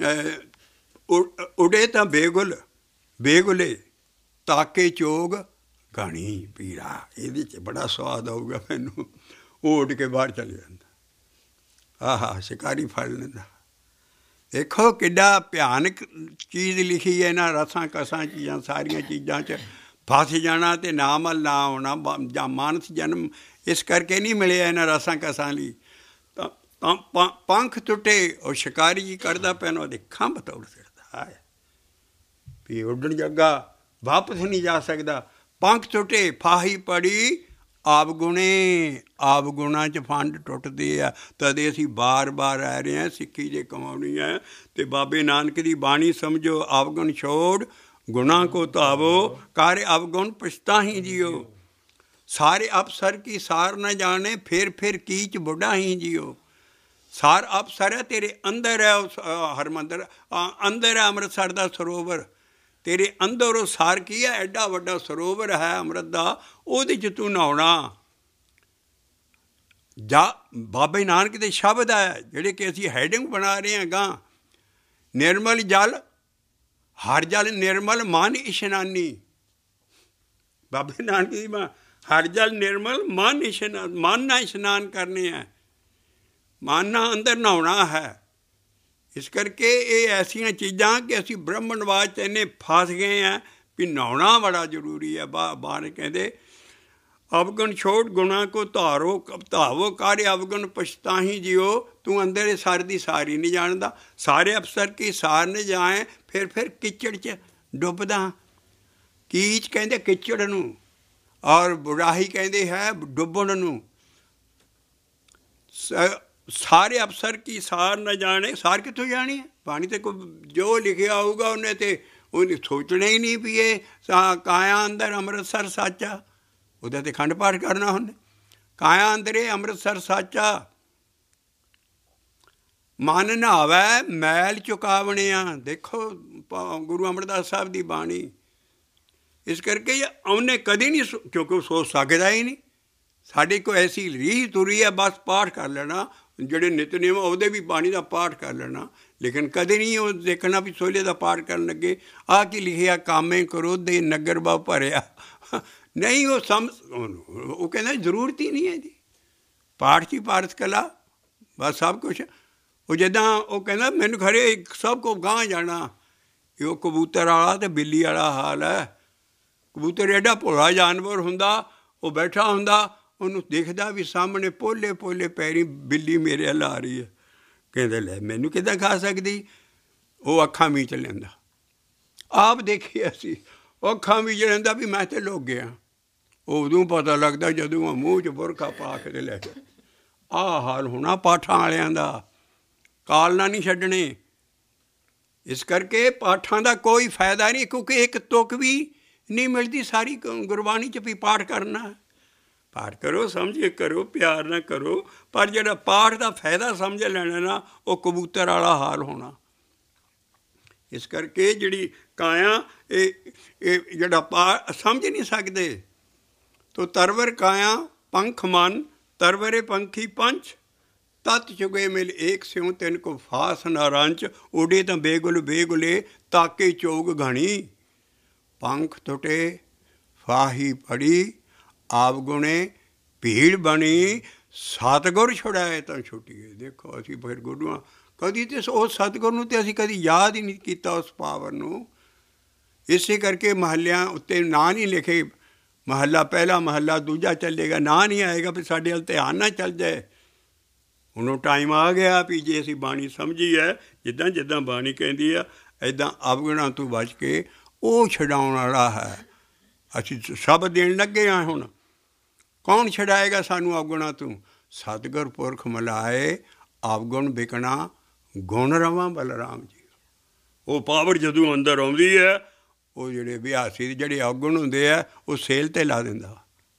ਉਡੇ ਤਾਂ ਬੇਗੁਲ ਬੇਗੁਲੇ, ਤਾਕੇ ਚੋਗ ਘਣੀ ਪੀੜਾ। ਇਹਦੇ 'ਚ ਬੜਾ ਸਵਾਦ ਆਊਗਾ ਮੈਨੂੰ। ਉਹ ਉੱਡ ਕੇ ਬਾਹਰ ਚਲੇ ਜਾਂਦਾ, ਆਹਾ ਸ਼ਿਕਾਰੀ ਫੜ ਲੈਂਦਾ। ਦੇਖੋ ਕਿੱਡਾ ਭਿਆਨਕ ਚੀਜ਼ ਲਿਖੀ ਹੈ ਇਹਨਾਂ ਰਸਾਂ ਕਸਾਂ ਚੀਜ਼ਾਂ, ਸਾਰੀਆਂ ਚੀਜ਼ਾਂ 'ਚ ਫਸ ਜਾਣਾ ਅਤੇ ਨਾ ਮਲ ਨਾ ਆਉਣਾ। ਜਾਂ ਮਾਨਸ ਜਨਮ ਇਸ ਕਰਕੇ ਨਹੀਂ ਮਿਲਿਆ ਇਹਨਾਂ ਰਸਾਂ ਕਸਾਂ ਲਈ। ਤਾਂ ਪੰਖ ਟੁੱਟੇ, ਉਹ ਸ਼ਿਕਾਰੀ ਜੀ ਕਰਦਾ ਪੈਣਾ, ਉਹਦੇ ਖੰਭ ਤੋੜ ਸਿੱਟਦਾ ਹੈ ਵੀ ਉੱਡਣ ਜੱਗਾ ਵਾਪਸ ਨਹੀਂ ਜਾ ਸਕਦਾ। ਪੰਖ ਟੁੱਟੇ ਫਾਹੀ ਪੜੀ, ਆਵਗੁਣੇ, ਆਵਗੁਣਾਂ 'ਚ ਫੰਡ ਟੁੱਟਦੇ ਆ। ਤਦੇ ਅਸੀਂ ਬਾਰ ਬਾਰ ਆ ਰਹੇ ਹਾਂ, ਸਿੱਖੀ ਜੇ ਕਮਾਉਣੀ ਹੈ ਅਤੇ ਬਾਬੇ ਨਾਨਕ ਦੀ ਬਾਣੀ ਸਮਝੋ। ਆਵਗੁਣ ਛੋੜ ਗੁਣਾ ਕੋ ਧਾਵੋ, ਕਰ ਅਵਗੁਣ ਪਛਤਾਹੀ ਜੀਓ। ਸਾਰੇ ਅਪਸਰ ਕੀ ਸਾਰ ਨਾ ਜਾਣੇ, ਫਿਰ ਕੀਚ ਬੁੱਢਾ ਹੀ ਜੀਓ। ਸਾਰ ਅਪਸਰ ਹੈ, ਤੇਰੇ ਅੰਦਰ ਹੈ। ਉਸ ਹਰਿਮੰਦਰ ਅੰਦਰ ਹੈ ਅੰਮ੍ਰਿਤਸਰ ਦਾ ਸਰੋਵਰ, ਤੇਰੇ ਅੰਦਰ ਉਹ ਸਾਰ ਕੀ ਹੈ? ਐਡਾ ਵੱਡਾ ਸਰੋਵਰ ਹੈ ਅੰਮ੍ਰਿਤ ਦਾ, ਉਹਦੇ 'ਚ ਤੂੰ ਨਹਾਉਣਾ। ਜਾ ਬਾਬੇ ਨਾਨਕ ਦੇ ਸ਼ਬਦ ਹੈ ਜਿਹੜੇ ਕਿ ਅਸੀਂ ਹੈਡਿੰਗ ਬਣਾ ਰਹੇ ਹਾਂ ਗਾਂ। ਨਿਰਮਲ ਜਲ ਹਰ ਜਲ ਨਿਰਮਲ ਮਨ ਇਸ਼ਨਾਨੀ। ਬਾਬੇ ਨਾਨਕ ਦੀ ਹਰ ਜਲ ਨਿਰਮਲ ਮਨ ਇਸ਼ਨਾਨ, ਮਨ ਨਾਲ ਇਸ਼ਨਾਨ ਕਰਨੇ ਹੈ, ਮਨ ਨਾਲ ਅੰਦਰ ਨਹਾਉਣਾ ਹੈ। ਇਸ ਕਰਕੇ ਇਹ ਐਸੀਆਂ ਚੀਜ਼ਾਂ ਕਿ ਅਸੀਂ ਬ੍ਰਹਮਣਵਾਦ 'ਚ ਇੰਨੇ ਫਸ ਗਏ ਹਾਂ ਵੀ ਨਹਾਉਣਾ ਬੜਾ ਜ਼ਰੂਰੀ ਹੈ। ਬਾਹਰ ਕਹਿੰਦੇ ਅਵਗੁਣ ਛੋੜ ਗੁਣਾ ਕੋ ਧਾਵੋ ਕਰ ਅਵਗੁਣ ਪਛਤਾਹੀ ਜੀਓ। ਤੂੰ ਅੰਦਰ ਇਹ ਸਾਰ ਦੀ ਸਾਰੀ ਨਹੀਂ ਜਾਣਦਾ। ਸਾਰੇ ਅਫਸਰ ਕੀ ਸਾਰ ਨੇ ਜਾਏ, ਫਿਰ ਕਿਚੜ 'ਚ ਡੁੱਬਦਾ। ਕੀਚ ਕਹਿੰਦੇ ਕਿਚੜ ਨੂੰ, ਔਰ ਬੁਰਾਹੀ ਕਹਿੰਦੇ ਹੈ ਡੁੱਬਣ ਨੂੰ। ਸਾਰੇ ਅਫਸਰ ਕੀ ਸਾਰ ਨਾ ਜਾਣੇ, ਸਾਰ ਕਿੱਥੋਂ ਜਾਣੀ ਹੈ ਬਾਣੀ? ਤੇ ਕੋਈ ਜੋ ਲਿਖਿਆ ਹੋਊਗਾ ਉਹਨੇ ਤੇ ਉਹਨੇ ਸੋਚਣਾ ਹੀ ਨਹੀਂ ਵੀ ਇਹ ਕਾਇਆ ਅੰਦਰ ਅੰਮ੍ਰਿਤਸਰ ਸਾਚਾ, ਉਹਦਾ ਤੇ ਖੰਡ ਪਾਠ ਕਰਨਾ ਉਹਨੇ। ਕਾਇਆ ਅੰਦਰੇ ਅੰਮ੍ਰਿਤਸਰ ਸਾਚਾ, ਮਨ ਨਹਾਵੈ ਮੈਲ ਚੁਕਾਵਣਿਆ। ਦੇਖੋ ਗੁਰੂ ਅਮਰਦਾਸ ਸਾਹਿਬ ਦੀ ਬਾਣੀ। ਇਸ ਕਰਕੇ ਉਹਨੇ ਕਦੇ ਨਹੀਂ, ਕਿਉਂਕਿ ਉਹ ਸੋਚ ਸਕਦਾ ਹੀ ਨਹੀਂ। ਸਾਡੇ ਕੋਲ ਐਸੀ ਰੀਹ ਤੁਰੀ ਹੈ, ਬਸ ਪਾਠ ਕਰ ਲੈਣਾ, ਜਿਹੜੇ ਨਿਤਨੇਮ ਉਹਦੇ ਵੀ ਬਾਣੀ ਦਾ ਪਾਠ ਕਰ ਲੈਣਾ, ਲੇਕਿਨ ਕਦੇ ਨਹੀਂ ਉਹ ਦੇਖਣਾ ਵੀ ਸੋਹਲੇ ਦਾ ਪਾਠ ਕਰਨ ਲੱਗੇ ਆਹ ਕੀ ਲਿਖਿਆ, ਕਾਮੇ ਕ੍ਰੋਧੇ ਨਗਰ ਬਾ ਭਰਿਆ। ਨਹੀਂ, ਉਹ ਉਹ ਕਹਿੰਦਾ ਜ਼ਰੂਰਤ ਹੀ ਨਹੀਂ ਹੈ ਜੀ, ਪਾਠ 'ਚ ਹੀ ਪਾਰਸ ਕਲਾ, ਬਸ ਸਭ ਕੁਛ। ਉਹ ਜਿੱਦਾਂ ਉਹ ਕਹਿੰਦਾ ਮੈਨੂੰ ਖਰੇ ਸਭ ਕੋ ਗਾਂਹ ਜਾਣਾ, ਇਹ ਉਹ ਕਬੂਤਰ ਵਾਲਾ ਅਤੇ ਬਿੱਲੀ ਵਾਲਾ ਹਾਲ ਹੈ। ਕਬੂਤਰ ਐਡਾ ਭੋਲਾ ਜਾਨਵਰ ਹੁੰਦਾ, ਉਹ ਬੈਠਾ ਹੁੰਦਾ, ਉਹਨੂੰ ਦੇਖਦਾ ਵੀ ਸਾਹਮਣੇ ਪੋਲੇ ਪੋਲੇ ਪੈਰੀ ਬਿੱਲੀ ਮੇਰੇ ਵੱਲ ਆ ਰਹੀ ਹੈ, ਕਹਿੰਦੇ ਲੈ ਮੈਨੂੰ ਕਿੱਦਾਂ ਖਾ ਸਕਦੀ। ਉਹ ਅੱਖਾਂ ਮੀਚ ਲੈਂਦਾ, ਆਪ ਦੇਖੀ ਅਸੀਂ, ਉਹ ਅੱਖਾਂ ਮੀਚ ਲੈਂਦਾ ਵੀ ਮੈਂ ਤੇ ਲੁੱਕ ਗਿਆ। ਉਹ ਉਦੋਂ ਪਤਾ ਲੱਗਦਾ ਜਦੋਂ ਮੂੰਹ 'ਚ ਬੁਰਖਾ ਪਾ ਕੇ ਲੈ ਕੇ। ਆਹ ਹਾਲ ਹੋਣਾ ਪਾਠਾਂ ਵਾਲਿਆਂ ਦਾ, ਕਾਲਨਾ ਨਹੀਂ ਛੱਡਣੇ। ਇਸ ਕਰਕੇ ਪਾਠਾਂ ਦਾ ਕੋਈ ਫਾਇਦਾ ਨਹੀਂ, ਕਿਉਂਕਿ ਇੱਕ ਤੁਕ ਵੀ ਨਹੀਂ ਮਿਲਦੀ ਸਾਰੀ ਗੁਰਬਾਣੀ 'ਚ ਵੀ ਪਾਠ ਕਰਨਾ। ਪਾਠ ਕਰੋ, ਸਮਝ ਕੇ ਕਰੋ, ਪਿਆਰ ਨਾਲ ਕਰੋ, ਪਰ ਜਿਹੜਾ ਪਾਠ ਦਾ ਫਾਇਦਾ ਸਮਝ ਲੈਣਾ ਨਾ, ਉਹ ਕਬੂਤਰ ਵਾਲਾ ਹਾਲ ਹੋਣਾ। ਇਸ ਕਰਕੇ ਜਿਹੜੀ ਕਾਇਆ ਇਹ ਜਿਹੜਾ ਸਮਝ ਨਹੀਂ ਸਕਦੇ। ਤੋ ਤਰਵਰ ਕਾਇਆ ਪੰਖ ਮਨ, ਤਰਵਰੇ ਪੰਖੀ ਪੰਚ, ਤਤ ਚੁਗੇ ਮਿਲ ਏਕ ਸਿਉ, ਤਿੰਨ ਕੋ ਫਾਸ ਨਾ ਰੰਚ, ਉਡੇ ਤਾਂ ਬੇਗੁਲ ਬੇਗੁਲੇ, ਤਾਕੇ ਚੋਗ ਘਣੀ। ਪੰਖ ਟੁੱਟੇ ਫਾਹੀ ਪੜੀ, ਆਪ ਗੁਣੇ ਭੀੜ ਬਣੀ, ਸਤਿਗੁਰ ਛੁਡਾਏ ਤਾਂ ਛੁੱਟੀਏ। ਦੇਖੋ ਅਸੀਂ ਫਿਰ ਗੁਰੂਆਂ ਕਦੀ ਤੇ ਉਸ ਸਤਿਗੁਰ ਨੂੰ ਤੇ ਅਸੀਂ ਕਦੀ ਯਾਦ ਹੀ ਨਹੀਂ ਕੀਤਾ, ਉਸ ਪਾਵਰ ਨੂੰ। ਇਸੇ ਕਰਕੇ ਮਹੱਲਿਆਂ ਉੱਤੇ ਨਾਂ ਨਹੀਂ ਲਿਖੇ, ਮਹੱਲਾ ਪਹਿਲਾ ਮਹੱਲਾ ਦੂਜਾ ਚੱਲੇਗਾ, ਨਾਂ ਨਹੀਂ ਆਏਗਾ ਵੀ ਸਾਡੇ ਵੱਲ ਧਿਆਨ ਨਾ ਚੱਲ ਜਾਏ। ਉਹਨੂੰ ਟਾਈਮ ਆ ਗਿਆ ਵੀ ਜੇ ਅਸੀਂ ਬਾਣੀ ਸਮਝੀ ਹੈ, ਜਿੱਦਾਂ ਜਿੱਦਾਂ ਬਾਣੀ ਕਹਿੰਦੀ ਆ, ਇੱਦਾਂ ਅਵਗੁਣਾਂ ਤੋਂ ਬਚ ਕੇ ਉਹ ਛਡਾਉਣ ਵਾਲਾ ਹੈ। ਅਸੀਂ ਸਭ ਦੇਣ ਲੱਗੇ ਹਾਂ, ਹੁਣ ਕੌਣ ਛਡਾਏਗਾ ਸਾਨੂੰ ਅਵਗੁਣਾਂ ਤੋਂ? ਸਤਿਗੁਰ ਪੁਰਖ ਮਿਲਾਏ ਅਵਗੁਣ ਵਿਕਣਾ, ਗੁਣ ਰਵਾਂ ਬਲਰਾਮ ਜੀ। ਉਹ ਪਾਵਰ ਜਦੋਂ ਅੰਦਰ ਆਉਂਦੀ ਹੈ, ਉਹ ਜਿਹੜੇ ਅਭਿਆਸੀ ਜਿਹੜੇ ਅਵਗੁਣ ਹੁੰਦੇ ਆ, ਉਹ ਸੇਲ 'ਤੇ ਲਾ ਦਿੰਦਾ।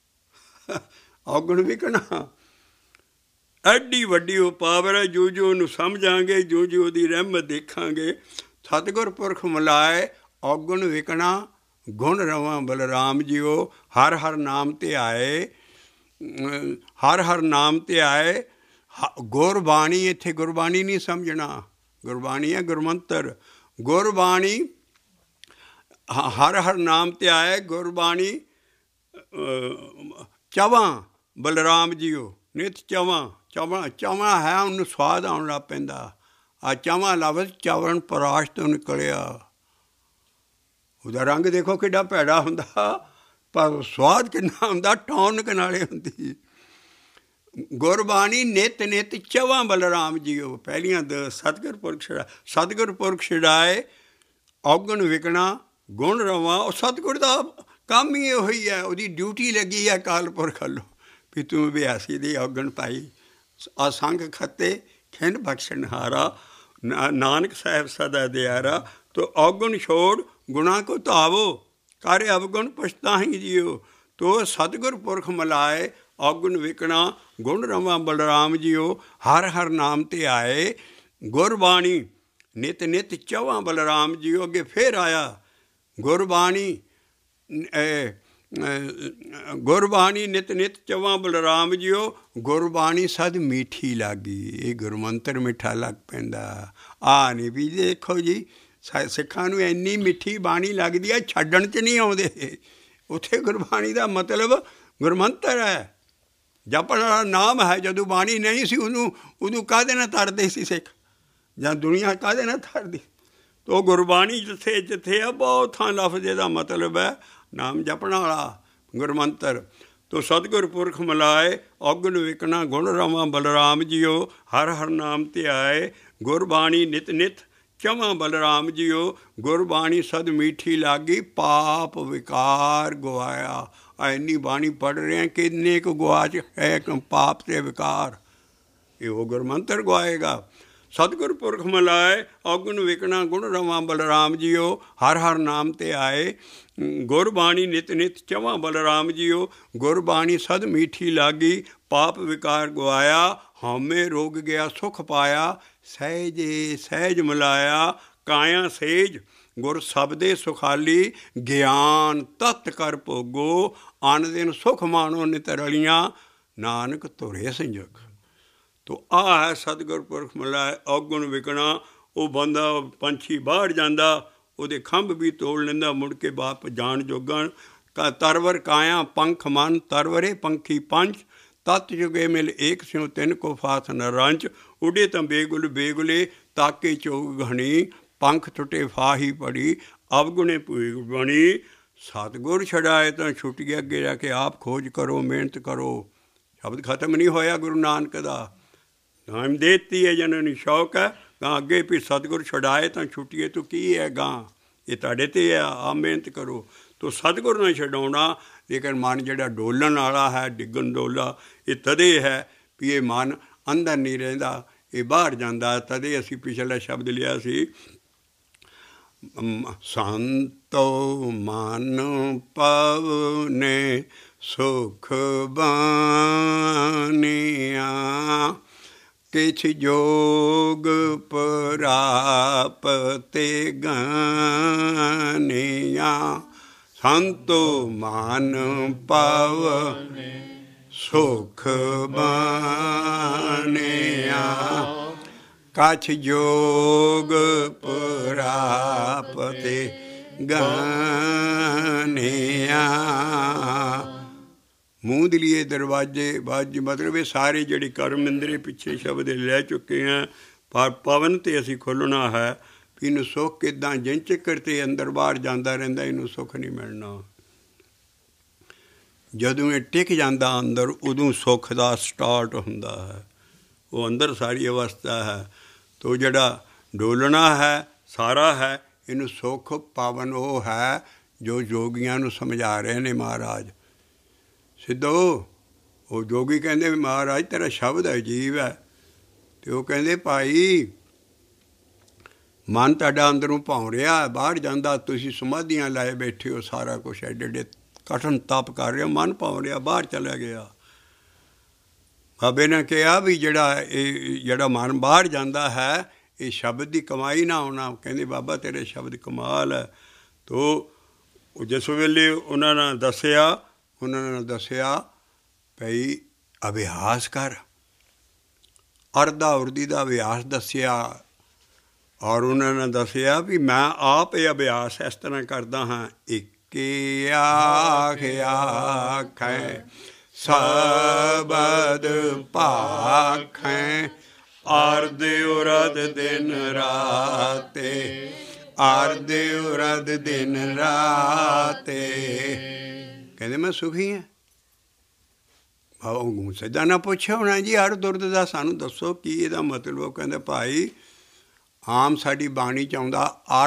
ਅਵਗੁਣ ਵਿਕਣਾ ਐਡੀ ਵੱਡੀ ਉਹ ਪਾਵਰ ਹੈ, ਜੋ ਜੋ ਉਹਨੂੰ ਸਮਝਾਂਗੇ, ਜੋ ਜੋ ਉਹਦੀ ਰਹਿਮਤ ਦੇਖਾਂਗੇ। ਸਤਿਗੁਰ ਪੁਰਖ ਮਿਲਾਏ ਔਗੁਣ ਵਿਕਣਾ, ਗੁਣ ਰਵਾਂ ਬਲਰਾਮ ਜੀਓ। ਹਰ ਹਰ ਨਾਮ ਤੇ ਆਏ, ਹਰ ਹਰ ਨਾਮ ਤੇ ਆਏ। ਗੁਰਬਾਣੀ, ਇੱਥੇ ਗੁਰਬਾਣੀ ਨਹੀਂ ਸਮਝਣਾ, ਗੁਰਬਾਣੀ ਹੈ ਗੁਰਮੰਤਰ। ਗੁਰਬਾਣੀ ਹਰ ਹਰ ਨਾਮ ਤੇ ਆਏ, ਗੁਰਬਾਣੀ ਚਵਾਂ ਬਲਰਾਮ ਜੀਓ, ਨਿਤ ਚਵਾਂ। ਚਵਾਂ ਹੈ, ਉਹਨੂੰ ਸਵਾਦ ਆਉਣ ਲੱਗ ਪੈਂਦਾ। ਆ ਚਵਾਂ ਲਫ਼ਜ਼ ਚਵਣ ਪਰਾਸ਼ ਤੋਂ ਨਿਕਲਿਆ। ਉਹਦਾ ਰੰਗ ਦੇਖੋ ਕਿੱਡਾ ਭੈੜਾ ਹੁੰਦਾ, ਪਰ ਸਵਾਦ ਕਿੰਨਾ ਹੁੰਦਾ, ਟੌਨਕ ਨਾਲੇ ਹੁੰਦੀ। ਗੁਰਬਾਣੀ ਨਿਤ ਨਿਤ ਚਵਾਂ ਬਲਰਾਮ ਜੀਓ। ਪਹਿਲੀਆਂ ਸਤਿਗੁਰ ਪੁਰਖ ਛੜਾ, ਸਤਿਗੁਰ ਪੁਰਖ ਛਡਾਏ ਔਗਣ ਵਿਕਣਾ, ਗੁਣ ਰਵਾਂ। ਉਹ ਸਤਿਗੁਰ ਦਾ ਕੰਮ ਹੀ ਇਹੋ ਹੀ ਹੈ, ਉਹਦੀ ਡਿਊਟੀ ਲੱਗੀ ਹੈ ਅਕਾਲ ਪੁਰਖ ਵੱਲੋਂ ਵੀ ਤੂੰ ਅਭਿਆਸੀ ਦੀ ਔਗਣ ਪਾਈ। ਅਸੰਗ ਖੱਤੇ ਖਿੰਡ ਬਖਸ਼ਣਹਾਰਾ, ਨਾਨਕ ਸਾਹਿਬ ਸਦਾ ਦਿਆਰਾ। ਤੋ ਔਗਣ ਛੋੜ ਗੁਣਾ ਕੋ ਧਾਵੋ, ਕਰ ਅਵਗੁਣ ਪਛਤਾਹੀ ਜੀਓ। ਤੋ ਸਤਿਗੁਰ ਪੁਰਖ ਮਿਲਾਏ ਔਗਣ ਵਿਕਣਾ, ਗੁਣ ਰਵਾਂ ਬਲਰਾਮ ਜੀਓ। ਹਰ ਹਰ ਨਾਮ ਤੇ ਆਏ, ਗੁਰਬਾਣੀ ਨਿਤ ਨਿਤ ਚਵਾਂ ਬਲਰਾਮ ਜੀਓ। ਅੱਗੇ ਫਿਰ ਆਇਆ ਗੁਰਬਾਣੀ, ਗੁਰਬਾਣੀ ਨਿਤ ਨਿਤ ਚਵਾਂ ਬਲਰਾਮ ਜੀਓ। ਗੁਰਬਾਣੀ ਸਦ ਮੀਠੀ ਲੱਗੀ। ਇਹ ਗੁਰਮੰਤਰ ਮਿੱਠਾ ਲੱਗ ਪੈਂਦਾ। ਆ ਨਹੀਂ ਵੀ ਦੇਖੋ ਜੀ, ਸਿੱਖਾਂ ਨੂੰ ਇੰਨੀ ਮਿੱਠੀ ਬਾਣੀ ਲੱਗਦੀ ਹੈ, ਛੱਡਣ 'ਚ ਨਹੀਂ ਆਉਂਦੇ। ਉੱਥੇ ਗੁਰਬਾਣੀ ਦਾ ਮਤਲਬ ਗੁਰਮੰਤਰ ਹੈ, ਜਪਣ ਵਾਲਾ ਨਾਮ ਹੈ। ਜਦੋਂ ਬਾਣੀ ਨਹੀਂ ਸੀ, ਉਦੋਂ ਕਾਹਦੇ ਨਾਲ ਤਰਦੇ ਸੀ ਸਿੱਖ, ਜਾਂ ਦੁਨੀਆ ਕਾਹਦੇ ਨਾਲ ਤਰਦੀ? ਤੋ ਗੁਰਬਾਣੀ ਜਿੱਥੇ ਜਿੱਥੇ ਆ, ਬਹੁਤ ਥਾਂ ਲਫ਼ਜ਼ ਦਾ ਮਤਲਬ ਹੈ ਨਾਮ ਜਪਣ ਵਾਲਾ ਗੁਰਮੰਤਰ। ਤੋ ਸਤਿਗੁਰ ਪੁਰਖ ਮਿਲਾਏ ਔਗਣ ਵਿਕਣਾ, ਗੁਣ ਰਵਾਂ ਬਲਰਾਮ ਜੀਓ। ਹਰ ਹਰ ਨਾਮ ਤੇ ਆਏ, ਗੁਰਬਾਣੀ ਨਿਤ ਨਿਤ ਚਵਾਂ ਬਲਰਾਮ ਜੀਓ। ਗੁਰਬਾਣੀ ਸਦ ਮੀਠੀ ਲਾਗੀ, ਪਾਪ ਵਿਕਾਰ ਗਵਾਇਆ। ਇੰਨੀ ਬਾਣੀ ਪੜ੍ਹ ਰਹੇ ਕਿੰਨੇ ਕੁ ਗਵਾਚ ਹੈ ਪਾਪ ਤੇ ਵਿਕਾਰ। ਇਹੋ ਗੁਰਮੰਤਰ ਗਵਾਏਗਾ। ਸਤਿਗੁਰ ਪੁਰਖ ਮਿਲਾਏ ਔਗਣ ਵਿਕਣਾ ਗੁਣ ਰਵਾਂ ਬਲਰਾਮ ਜੀਓ। ਹਰ ਹਰ ਨਾਮ ਤੇ ਆਏ ਗੁਰਬਾਣੀ ਨਿਤ ਨਿਤ ਚਵਾਂ ਬਲਰਾਮ ਜੀਓ। ਗੁਰਬਾਣੀ ਸਦ ਮੀਠੀ ਲਾਗੀ ਪਾਪ ਵਿਕਾਰ ਗਵਾਇਆ। ਹਉਮੈ ਰੋਗ ਗਿਆ ਸੁਖ ਪਾਇਆ ਸਹਿਜੇ ਸਹਿਜ ਮਿਲਾਇਆ। ਕਾਇਆ ਸੇਜ ਗੁਰ ਸਬਦੇ ਸੁਖਾਲੀ ਗਿਆਨ ਤਤ ਕਰ ਭੋਗੋ। ਅਨ ਦਿਨ ਸੁਖ ਮਾਣੋ ਨਿਤ ਰਲੀਆਂ ਨਾਨਕ ਧੁਰੇ ਸੰਜੋਗ। ਤੋ ਆਹ ਹੈ ਸਤਿਗੁਰ ਪੁਰਖ ਮਿਲਾਏ ਔਗੁਣ ਵਿਕਣਾ। ਉਹ ਬੰਦਾ ਪੰਛੀ ਬਾਹਰ ਜਾਂਦਾ, ਉਹਦੇ ਖੰਭ ਵੀ ਤੋੜ ਲੈਂਦਾ, ਮੁੜ ਕੇ ਬਾਪ ਜਾਣ ਜੋਗਣ। ਤਰਵਰ ਕਾਇਆ ਪੰਖ ਮਨ ਤਰਵਰੇ ਪੰਖੀ ਪੰਚ। ਤਤ ਜੁਗੇ ਮਿਲ ਏਕ ਸਿਉ ਤਿੰਨ ਕੋ ਫਾਥ ਨ ਰੰਚ। ਉਡੇ ਤਾਂ ਬੇਗੁਲ ਬੇਗੁਲੇ ਤਾਕੇ ਚੋਗ ਘਣੀ। ਪੰਖ ਟੁੱਟੇ ਫਾਹੀ ਪੜੀ ਅਵਗੁਣੇ ਭੂਗ ਬਣੀ। ਸਤਿਗੁਰ ਛਡਾਏ ਤਾਂ ਛੁੱਟ ਗਿਆ, ਅੱਗੇ ਜਾ ਕੇ ਆਪ ਖੋਜ ਕਰੋ ਮਿਹਨਤ ਕਰੋ। ਸ਼ਬਦ ਖਤਮ ਨਹੀਂ ਹੋਇਆ ਗੁਰੂ ਨਾਨਕ ਦਾ। ਨਾਮ ਦੇਤੀ ਹੈ ਜਿਹਨਾਂ ਨੂੰ ਸ਼ੌਕ ਹੈ ਗਾਂ ਅੱਗੇ ਵੀ ਸਤਿਗੁਰ ਛਡਾਏ ਤਾਂ ਛੁੱਟੀਏ ਤੂੰ ਕੀ ਹੈ ਗਾਂ। ਇਹ ਤੁਹਾਡੇ 'ਤੇ ਹੈ, ਆ ਮਿਹਨਤ ਕਰੋ। ਤੋ ਸਤਿਗੁਰ ਨਾਲ ਛਡਾਉਣਾ। ਲੇਕਿਨ ਮਨ ਜਿਹੜਾ ਡੋਲਣ ਵਾਲਾ ਹੈ ਡਿੱਗਣ ਡੋਲਾ, ਇਹ ਤਦੇ ਹੈ ਵੀ ਇਹ ਮਨ ਅੰਦਰ ਨਹੀਂ ਰਹਿੰਦਾ, ਇਹ ਬਾਹਰ ਜਾਂਦਾ। ਤਦੇ ਅਸੀਂ ਪਿਛਲਾ ਸ਼ਬਦ ਲਿਆ ਸੀ ਸੰਤੋ ਮਨ ਪਵਨੇ ਸੁਖ ਬਾਨੀਆਂ। ਕਿਛ ਜੋਗ ਪ੍ਰਾਪਤੇ ਗਾਨੀਆਂ। ਸੰਤੋ ਮਨ ਪਵਨੇ ਸੁਖ ਬਾਨੀਆਂ। ਕਛ ਜੋਗ ਪ੍ਰਾਪਤੇ ਗਾਨੀਆਂ। ਮੂੰਹ ਦੇ ਲਈ ਦਰਵਾਜ਼ੇ ਬਾਜ ਮਤਲਬ ਇਹ ਸਾਰੇ ਜਿਹੜੇ ਕਰਮ ਇੰਦਰੀ ਪਿੱਛੇ ਸ਼ਬਦ ਲੈ ਚੁੱਕੇ ਹਾਂ। ਪਰ ਪਵਨ 'ਤੇ ਅਸੀਂ ਖੋਲ੍ਹਣਾ ਹੈ ਵੀ ਇਹਨੂੰ ਸੁੱਖ ਕਿੱਦਾਂ ਜਿੰਨ ਚੱਕਰ 'ਤੇ ਅੰਦਰ ਬਾਹਰ ਜਾਂਦਾ ਰਹਿੰਦਾ ਇਹਨੂੰ ਸੁੱਖ ਨਹੀਂ ਮਿਲਣਾ। ਜਦੋਂ ਇਹ ਟਿਕ ਜਾਂਦਾ ਅੰਦਰ ਉਦੋਂ ਸੁੱਖ ਦਾ ਸਟਾਰਟ ਹੁੰਦਾ ਹੈ। ਉਹ ਅੰਦਰ ਸਾਰੀ ਅਵਸਥਾ ਹੈ। ਤੋ ਜਿਹੜਾ ਡੋਲਣਾ ਹੈ ਸਾਰਾ ਹੈ, ਇਹਨੂੰ ਸੁੱਖ ਪਾਵਨ ਉਹ ਹੈ ਜੋ ਯੋਗੀਆਂ ਨੂੰ ਸਮਝਾ ਰਹੇ ਨੇ ਮਹਾਰਾਜ। ਸਿੱਧੋ ਉਹ ਜੋਗੀ ਕਹਿੰਦੇ ਵੀ ਮਹਾਰਾਜ ਤੇਰਾ ਸ਼ਬਦ ਅਜੀਬ ਹੈ। ਅਤੇ ਉਹ ਕਹਿੰਦੇ ਭਾਈ ਮਨ ਤੁਹਾਡਾ ਅੰਦਰੋਂ ਭੌਂ ਰਿਹਾ, ਬਾਹਰ ਜਾਂਦਾ। ਤੁਸੀਂ ਸਮਾਧੀਆਂ ਲਾਏ ਬੈਠੇ ਹੋ, ਸਾਰਾ ਕੁਛ ਐਡੇ ਐਡੇ ਕਠਨ ਤਪ ਕਰ ਰਹੇ ਹੋ, ਮਨ ਭੌਂ ਰਿਹਾ, ਬਾਹਰ ਚਲਾ ਗਿਆ। ਬਾਬੇ ਨੇ ਕਿਹਾ ਵੀ ਜਿਹੜਾ ਮਨ ਬਾਹਰ ਜਾਂਦਾ ਹੈ ਇਹ ਸ਼ਬਦ ਦੀ ਕਮਾਈ ਨਾ ਹੋਣਾ। ਕਹਿੰਦੇ ਬਾਬਾ ਤੇਰੇ ਸ਼ਬਦ ਕਮਾਲ ਹੈ। ਤੋ ਜਿਸ ਵੇਲੇ ਉਹਨਾਂ ਨੇ ਦੱਸਿਆ ਭਈ ਅਭਿਆਸ ਕਰ। ਅਰਧਾ ਉਰਦੀ ਦਾ ਅਭਿਆਸ ਦੱਸਿਆ ਔਰ ਉਹਨਾਂ ਨੇ ਦੱਸਿਆ ਵੀ ਮੈਂ ਆਪ ਇਹ ਅਭਿਆਸ ਇਸ ਤਰ੍ਹਾਂ ਕਰਦਾ ਹਾਂ। ਇੱਕੇ ਆਖੈ ਸ਼ਬਦ ਭਾਖੈ। ਅਰਧ ਉਰਧ ਦਿਨ ਰਾਤੇ। ਅਰਧ ਉਰਧ ਦਿਨ ਰਾਤੇ। ਕਹਿੰਦੇ ਮੈਂ ਸੁਖੀ ਹਾਂ। ਸਿੱਧਾ ਨਾ ਪੁੱਛਿਆ ਹੋਣਾ ਜੀ ਅਰਧ ਉਰਧ ਦਾ ਸਾਨੂੰ ਦੱਸੋ ਕੀ ਇਹਦਾ ਮਤਲਬ। ਉਹ ਕਹਿੰਦੇ ਭਾਈ ਆਮ ਸਾਡੀ ਬਾਣੀ 'ਚ ਆਉਂਦਾ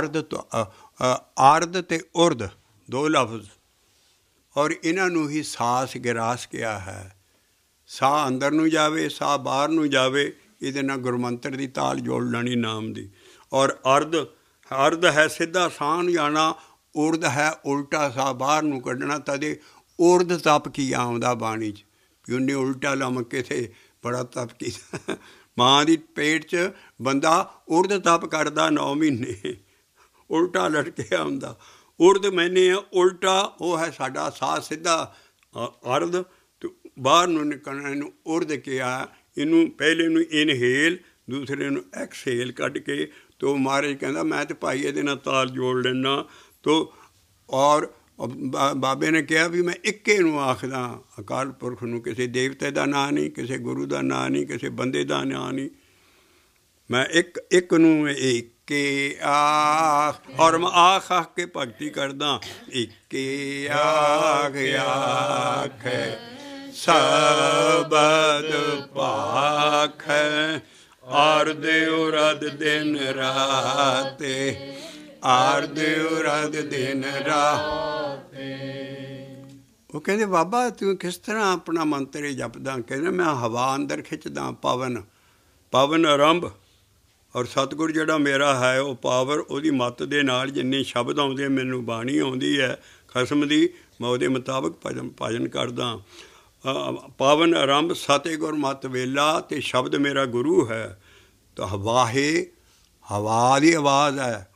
ਅਰਧ ਅਤੇ ਉਰਧ ਦੋ ਲਫ਼ਜ਼ ਔਰ ਇਹਨਾਂ ਨੂੰ ਹੀ ਸਾਸ ਗਿਰਾਸ ਕਿਹਾ ਹੈ। ਸਾਹ ਅੰਦਰ ਨੂੰ ਜਾਵੇ, ਸਾਹ ਬਾਹਰ ਨੂੰ ਜਾਵੇ। ਇਹਦੇ ਨਾਲ ਗੁਰਮੰਤਰ ਦੀ ਤਾਲ ਜੋੜ ਲੈਣੀ ਨਾਮ ਦੀ। ਔਰ ਅਰਧ ਹੈ ਸਿੱਧਾ ਸਾਹ ਨੂੰ ਜਾਣਾ, ਉਰਧ ਹੈ ਉਲਟਾ ਸਾਹ ਬਾਹਰ ਨੂੰ ਕੱਢਣਾ। ਤਦੇ ਉਰਧ ਤਪ ਕੀ ਆਉਂਦਾ ਬਾਣੀ 'ਚ ਵੀ ਉਹਨੇ ਉਲਟਾ ਲਮਕ ਕੇ ਤੇ ਬੜਾ ਤਪ ਕੀਤਾ। ਮਾਂ ਦੀ ਪੇਟ 'ਚ ਬੰਦਾ ਉਰਧ ਤਪ ਕਰਦਾ 9 ਮਹੀਨੇ, ਉਲਟਾ ਲਟਕੇ ਆਉਂਦਾ। ਉਰਧ ਮੈਨੇ ਉਲਟਾ ਉਹ ਹੈ ਸਾਡਾ ਸਾਹ ਸਿੱਧਾ ਅਰਧ ਅਤੇ ਬਾਹਰ ਨੂੰ ਨਿਕਲਣਾ। ਇਹਨੂੰ ਉਰਧ ਕਿਹਾ। ਇਹਨੂੰ ਪਹਿਲੇ ਨੂੰ ਇਨਹੇਲ, ਦੂਸਰੇ ਨੂੰ ਐਕਸਹੇਲ ਕੱਢ ਕੇ। ਤੋ ਮਹਾਰਾਜ ਕਹਿੰਦਾ ਮੈਂ ਤਾਂ ਭਾਈ ਇਹਦੇ ਨਾਲ ਤਾਲ ਜੋੜ ਲੈਂਦਾ। ਤੋ ਔਰ ਬਾਬੇ ਨੇ ਕਿਹਾ ਵੀ ਮੈਂ ਇੱਕੇ ਨੂੰ ਆਖਦਾ, ਅਕਾਲ ਪੁਰਖ ਨੂੰ। ਕਿਸੇ ਦੇਵਤੇ ਦਾ ਨਾਂ ਨਹੀਂ, ਕਿਸੇ ਗੁਰੂ ਦਾ ਨਾਂ ਨਹੀਂ, ਕਿਸੇ ਬੰਦੇ ਦਾ ਨਾਂ ਨਹੀਂ। ਮੈਂ ਇੱਕ ਨੂੰ ਇੱਕੇ ਆਖ ਔਰ ਮੈਂ ਆਖ ਕੇ ਭਗਤੀ ਕਰਦਾ। ਇੱਕੇ ਆਖੈ ਸ਼ਬਦ ਭਾਖੈ। ਅਰਧ ਉਰਧ ਦਿਨ ਰਾਤੇ। ਅਰਧ ਉਰਧ ਦਿਨ ਰਾਤੇ। ਉਹ ਕਹਿੰਦੇ ਬਾਬਾ ਤੂੰ ਕਿਸ ਤਰ੍ਹਾਂ ਆਪਣਾ ਮੰਤਰ ਜਪਦਾ। ਕਹਿੰਦੇ ਮੈਂ ਹਵਾ ਅੰਦਰ ਖਿੱਚਦਾ ਪਵਨ, ਪਵਨ ਆਰੰਭ ਔਰ ਸਤਿਗੁਰ ਜਿਹੜਾ ਮੇਰਾ ਹੈ ਉਹ ਪਾਵਰ, ਉਹਦੀ ਮੱਤ ਦੇ ਨਾਲ ਜਿੰਨੇ ਸ਼ਬਦ ਆਉਂਦੇ, ਮੈਨੂੰ ਬਾਣੀ ਆਉਂਦੀ ਹੈ ਖਸਮ ਦੀ, ਮੈਂ ਉਹਦੇ ਮੁਤਾਬਕ ਭਜਨ ਕਰਦਾ। ਪਾਵਨ ਆਰੰਭ ਸਤਿਗੁਰ ਮਤ ਵੇਲਾ, ਅਤੇ ਸ਼ਬਦ ਮੇਰਾ ਗੁਰੂ ਹੈ। ਤਾਂ ਵਾਹੇ ਹਵਾ ਦੀ ਆਵਾਜ਼ ਹੈ,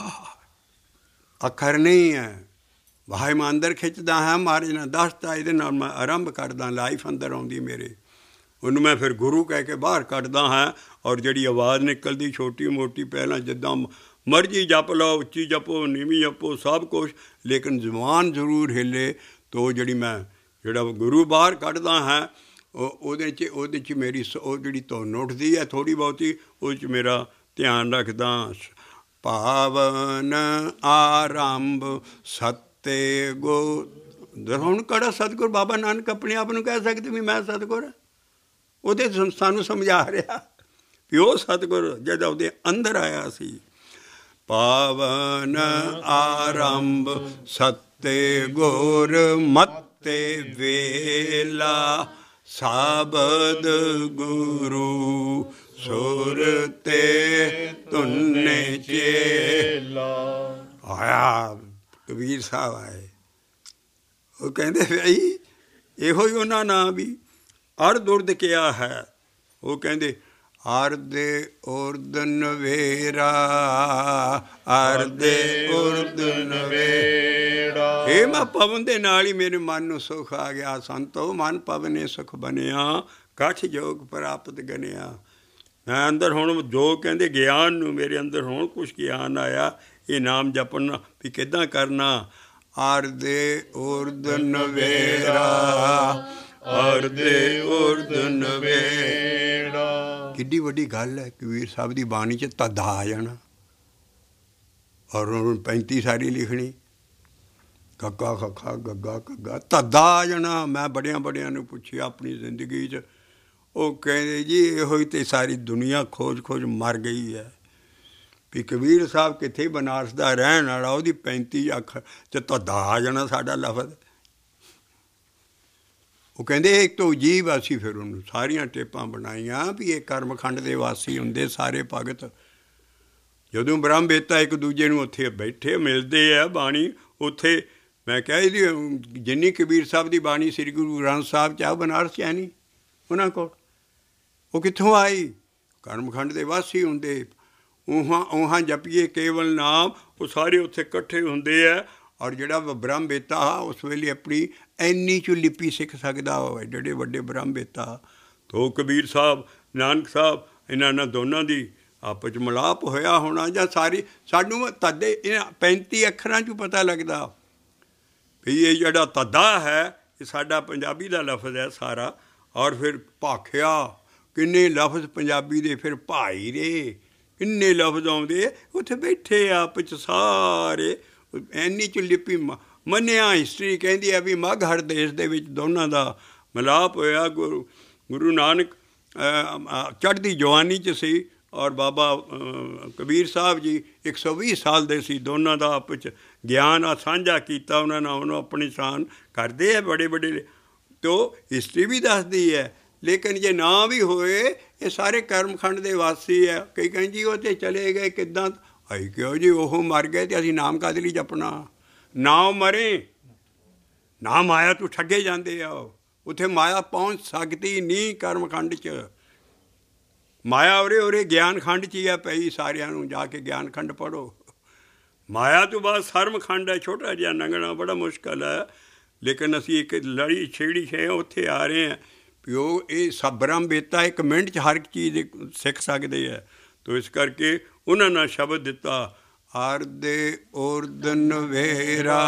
ਅੱਖਰ ਨਹੀਂ ਹੈ। ਵਾਹੇ ਮੈਂ ਅੰਦਰ ਖਿੱਚਦਾ ਹਾਂ, ਮਹਾਰਾਜ ਨੇ ਦੱਸਤਾ, ਇਹਦੇ ਨਾਲ ਮੈਂ ਆਰੰਭ ਕਰਦਾ, ਲਾਈਫ ਅੰਦਰ ਆਉਂਦੀ ਮੇਰੇ, ਉਹਨੂੰ ਮੈਂ ਫਿਰ ਗੁਰੂ ਕਹਿ ਕੇ ਬਾਹਰ ਕੱਢਦਾ ਹਾਂ। ਔਰ ਜਿਹੜੀ ਆਵਾਜ਼ ਨਿਕਲਦੀ ਛੋਟੀ ਮੋਟੀ, ਪਹਿਲਾਂ ਜਿੱਦਾਂ ਮਰਜ਼ੀ ਜਪ ਲਓ, ਉੱਚੀ ਜਪੋ, ਨੀਵੀਂ ਜਪੋ, ਸਭ ਕੁਛ, ਲੇਕਿਨ ਜ਼ੁਬਾਨ ਜ਼ਰੂਰ ਹਿੱਲੇ। ਤੋ ਜਿਹੜੀ ਮੈਂ ਜਿਹੜਾ ਗੁਰੂ ਬਾਹਰ ਕੱਢਦਾ ਹਾਂ, ਉਹਦੇ 'ਚ ਮੇਰੀ ਉਹ ਜਿਹੜੀ ਧੁਨ ਉੱਠਦੀ ਹੈ ਥੋੜ੍ਹੀ ਬਹੁਤੀ, ਉਹਦੇ 'ਚ ਮੇਰਾ ਧਿਆਨ ਰੱਖਦਾ। ਪਾਵਨ ਆਰੰਭ ਸਤੇ ਗੋ, ਹੁਣ ਕਿਹੜਾ ਸਤਿਗੁਰ ਬਾਬਾ ਨਾਨਕ ਆਪਣੇ ਆਪ ਨੂੰ ਕਹਿ ਸਕਦੇ ਵੀ ਮੈਂ ਸਤਿਗੁਰ? ਉਹਦੇ ਸਾਨੂੰ ਸਮਝਾ ਰਿਹਾ ਵੀ ਉਹ ਸਤਿਗੁਰ ਜਿਹੜਾ ਉਹਦੇ ਅੰਦਰ ਆਇਆ ਸੀ। ਪਾਵਨ ਆਰੰਭ ਸਤੇ ਗੁਰ ਮਤੇ ਵੇਲਾ, ਸਾਬਦ ਗੁਰੂ ਸੁਰ ਤੇ ਧੁਨੇ ਚੇਲਾ। ਆਇਆ ਕਬੀਰ ਸਾਹਿਬ ਆਏ, ਉਹ ਕਹਿੰਦੇ ਬਈ ਇਹੋ ਹੀ ਉਹਨਾਂ ਨਾਂ ਵੀ ਅਰਧ ਉਰਧ ਕਿਹਾ ਹੈ। ਉਹ ਕਹਿੰਦੇ ਅਰਧੇ ਉਰਧ ਨਵੇਰਾ, ਅਰਧੇ ਉਰਧ ਨਵੇੜਾ। ਇਹ ਮੈਂ ਪਵਨ ਦੇ ਨਾਲ ਹੀ ਮੇਰੇ ਮਨ ਨੂੰ ਸੁੱਖ ਆ ਗਿਆ। ਸੰਤੋ ਮਨ ਪਵਨੇ ਸੁਖ ਬਣਿਆ, ਕਠ ਜੋਗ ਪ੍ਰਾਪਤ ਗਨਿਆ। ਮੈਂ ਅੰਦਰ ਹੁਣ ਜੋ ਕਹਿੰਦੇ ਗਿਆਨ ਨੂੰ, ਮੇਰੇ ਅੰਦਰ ਹੁਣ ਕੁਛ ਗਿਆਨ ਆਇਆ, ਇਹ ਨਾਮ ਜਪਣਾ ਵੀ ਕਿੱਦਾਂ ਕਰਨਾ। ਅਰਧੇ ਉਰਧ ਨਵੇਰਾ, ਅਰਧੇ ਉਰਧ ਨਵੇੜਾ। ਕਿੱਡੀ ਵੱਡੀ ਗੱਲ ਹੈ ਕਬੀਰ ਸਾਹਿਬ ਦੀ ਬਾਣੀ 'ਚ ਧੱਦਾ ਆ ਜਾਣਾ, ਔਰ 35 ਸਾਰੀ ਲਿਖਣੀ, ਗੱਗਾ ਖੱਖਾ ਗੱਗਾ ਘੱਗਾ, ਧੱਦਾ ਆ ਜਾਣਾ। ਮੈਂ ਬੜਿਆਂ ਨੂੰ ਪੁੱਛਿਆ ਆਪਣੀ ਜ਼ਿੰਦਗੀ 'ਚ, ਉਹ ਕਹਿੰਦੇ ਜੀ ਇਹੋ ਹੀ ਤਾਂ ਸਾਰੀ ਦੁਨੀਆ ਖੋਜ ਮਰ ਗਈ ਹੈ ਵੀ ਕਬੀਰ ਸਾਹਿਬ ਕਿੱਥੇ ਬਨਾਰਸ ਦਾ ਰਹਿਣ ਵਾਲਾ, ਉਹਦੀ 35 ਅੱਖ 'ਚ ਧੱਦਾ ਆ ਜਾਣਾ ਸਾਡਾ ਲਫ਼ਜ਼। ਉਹ ਕਹਿੰਦੇ ਇੱਕ ਤੋਂ ਅਜੀਬ ਅਸੀਂ ਫਿਰ ਉਹਨੂੰ ਸਾਰੀਆਂ ਟੇਪਾਂ ਬਣਾਈਆਂ ਵੀ ਇਹ ਕਰਮਖੰਡ ਦੇ ਵਾਸੀ ਹੁੰਦੇ ਸਾਰੇ ਭਗਤ। ਜਦੋਂ ਬ੍ਰਹਮ ਵੇਤਾ ਇੱਕ ਦੂਜੇ ਨੂੰ ਉੱਥੇ ਬੈਠੇ ਮਿਲਦੇ ਆ ਬਾਣੀ, ਉੱਥੇ ਮੈਂ ਕਿਹਾ ਇਹਦੀ ਜਿੰਨੀ ਕਬੀਰ ਸਾਹਿਬ ਦੀ ਬਾਣੀ ਸ੍ਰੀ ਗੁਰੂ ਗ੍ਰੰਥ ਸਾਹਿਬ 'ਚ ਆ, ਬਨਾਰਸ 'ਚ ਹੈ ਨਹੀਂ ਉਹਨਾਂ ਕੋਲ। ਉਹ ਕਿੱਥੋਂ ਆਈ? ਕਰਮਖੰਡ ਦੇ ਵਾਸੀ ਹੁੰਦੇ। ਉਹਾਂ ਜਪੀਏ ਕੇਵਲ ਨਾਮ, ਉਹ ਸਾਰੇ ਉੱਥੇ ਇਕੱਠੇ ਹੁੰਦੇ ਆ। ਔਰ ਜਿਹੜਾ ਬ੍ਰਹਮ ਵੇਤਾ ਉਸ ਵੇਲੇ ਆਪਣੀ ਇੰਨੀ 'ਚੋਂ ਲਿਪੀ ਸਿੱਖ ਸਕਦਾ ਹੋਵੇ, ਜਿਹੜੇ ਵੱਡੇ ਬ੍ਰਹਮ ਵੇਤਾ। ਤੋ ਕਬੀਰ ਸਾਹਿਬ, ਨਾਨਕ ਸਾਹਿਬ, ਇਹਨਾਂ ਦੋਨਾਂ ਦੀ ਆਪਸ 'ਚ ਮਿਲਾਪ ਹੋਇਆ ਹੋਣਾ, ਜਾਂ ਸਾਰੀ ਸਾਨੂੰ ਤਦੇ ਇਹਨਾਂ 35 ਅੱਖਰਾਂ 'ਚੋਂ ਪਤਾ ਲੱਗਦਾ ਵੀ ਇਹ ਜਿਹੜਾ ਤੱਦਾ ਹੈ ਇਹ ਸਾਡਾ ਪੰਜਾਬੀ ਦਾ ਲਫ਼ਜ਼ ਹੈ ਸਾਰਾ। ਔਰ ਫਿਰ ਭਾਖਿਆ ਕਿੰਨੇ ਲਫ਼ਜ਼ ਪੰਜਾਬੀ ਦੇ, ਫਿਰ ਭਾਈ ਰੇ ਕਿੰਨੇ ਲਫ਼ਜ਼ ਆਉਂਦੇ, ਉੱਥੇ ਬੈਠੇ ਆਪਸ 'ਚ ਸਾਰੇ ਇੰਨੀ 'ਚ ਲਿਪੀ ਮੰਨਿਆ। ਹਿਸਟਰੀ ਕਹਿੰਦੀ ਹੈ ਵੀ ਮਗਹਰ ਦੇਸ਼ ਦੇ ਵਿੱਚ ਦੋਨਾਂ ਦਾ ਮਿਲਾਪ ਹੋਇਆ। ਗੁਰੂ ਨਾਨਕ ਚੜ੍ਹਦੀ ਜਵਾਨੀ 'ਚ ਸੀ, ਔਰ ਬਾਬਾ ਕਬੀਰ ਸਾਹਿਬ ਜੀ 120 ਸਾਲ ਦੇ ਸੀ। ਦੋਨਾਂ ਦਾ ਆਪਸ 'ਚ ਗਿਆਨ ਆ ਸਾਂਝਾ ਕੀਤਾ ਉਹਨਾਂ ਨਾਲ, ਉਹਨੂੰ ਆਪਣੀ ਸ਼ਾਨ ਕਰਦੇ ਆ ਬੜੇ ਤੋ ਹਿਸਟਰੀ ਵੀ ਦੱਸਦੀ ਹੈ। ਲੇਕਿਨ ਜੇ ਨਾ ਵੀ ਹੋਏ, ਇਹ ਸਾਰੇ ਕਰਮਖੰਡ ਦੇ ਵਾਸੀ ਹੈ। ਕਈ ਕਹਿੰਦੇ ਜੀ ਉਹ ਤਾਂ ਚਲੇ ਗਏ ਕਿੱਦਾਂ? ਆਈ ਕਿਉਂ ਜੀ, ਉਹ ਮਰ ਗਏ ਅਤੇ ਅਸੀਂ ਨਾਮ ਕਾਹਦੇ ਲਈ ਜਪਣਾ? ਨਾ ਮਰੇ, ਨਾ ਮਾਇਆ ਤੋਂ ਠੱਗੇ ਜਾਂਦੇ ਆ। ਉੱਥੇ ਮਾਇਆ ਪਹੁੰਚ ਸਕਦੀ ਨਹੀਂ ਕਰਮਖੰਡ 'ਚ। ਮਾਇਆ ਉਰੇ ਗਿਆਨ ਖੰਡ 'ਚ ਹੀ ਆ ਪਈ। ਸਾਰਿਆਂ ਨੂੰ ਜਾ ਕੇ ਗਿਆਨ ਖੰਡ ਪੜ੍ਹੋ। ਮਾਇਆ ਤੋਂ ਬਾਅਦ ਸਰਮਖੰਡ ਹੈ, ਛੋਟਾ ਜਿਹਾ ਲੰਘਣਾ ਬੜਾ ਮੁਸ਼ਕਿਲ ਹੈ। ਲੇਕਿਨ ਅਸੀਂ ਇੱਕ ਲੜੀ ਛੇੜੀ ਛੇ ਉੱਥੇ ਆ ਰਹੇ ਹਾਂ ਵੀ ਉਹ ਇਹ ਸਭ ਬ੍ਰਹਮ ਵੇਤਾ 1 ਮਿੰਟ 'ਚ ਹਰ ਇੱਕ ਚੀਜ਼ ਸਿੱਖ ਸਕਦੇ ਹੈ। ਤੋ ਇਸ ਕਰਕੇ ਉਹਨਾਂ ਨਾਲ ਸ਼ਬਦ ਦਿੱਤਾ, ਅਰਧੇ ਉਰਧ ਨਵੇਰਾ,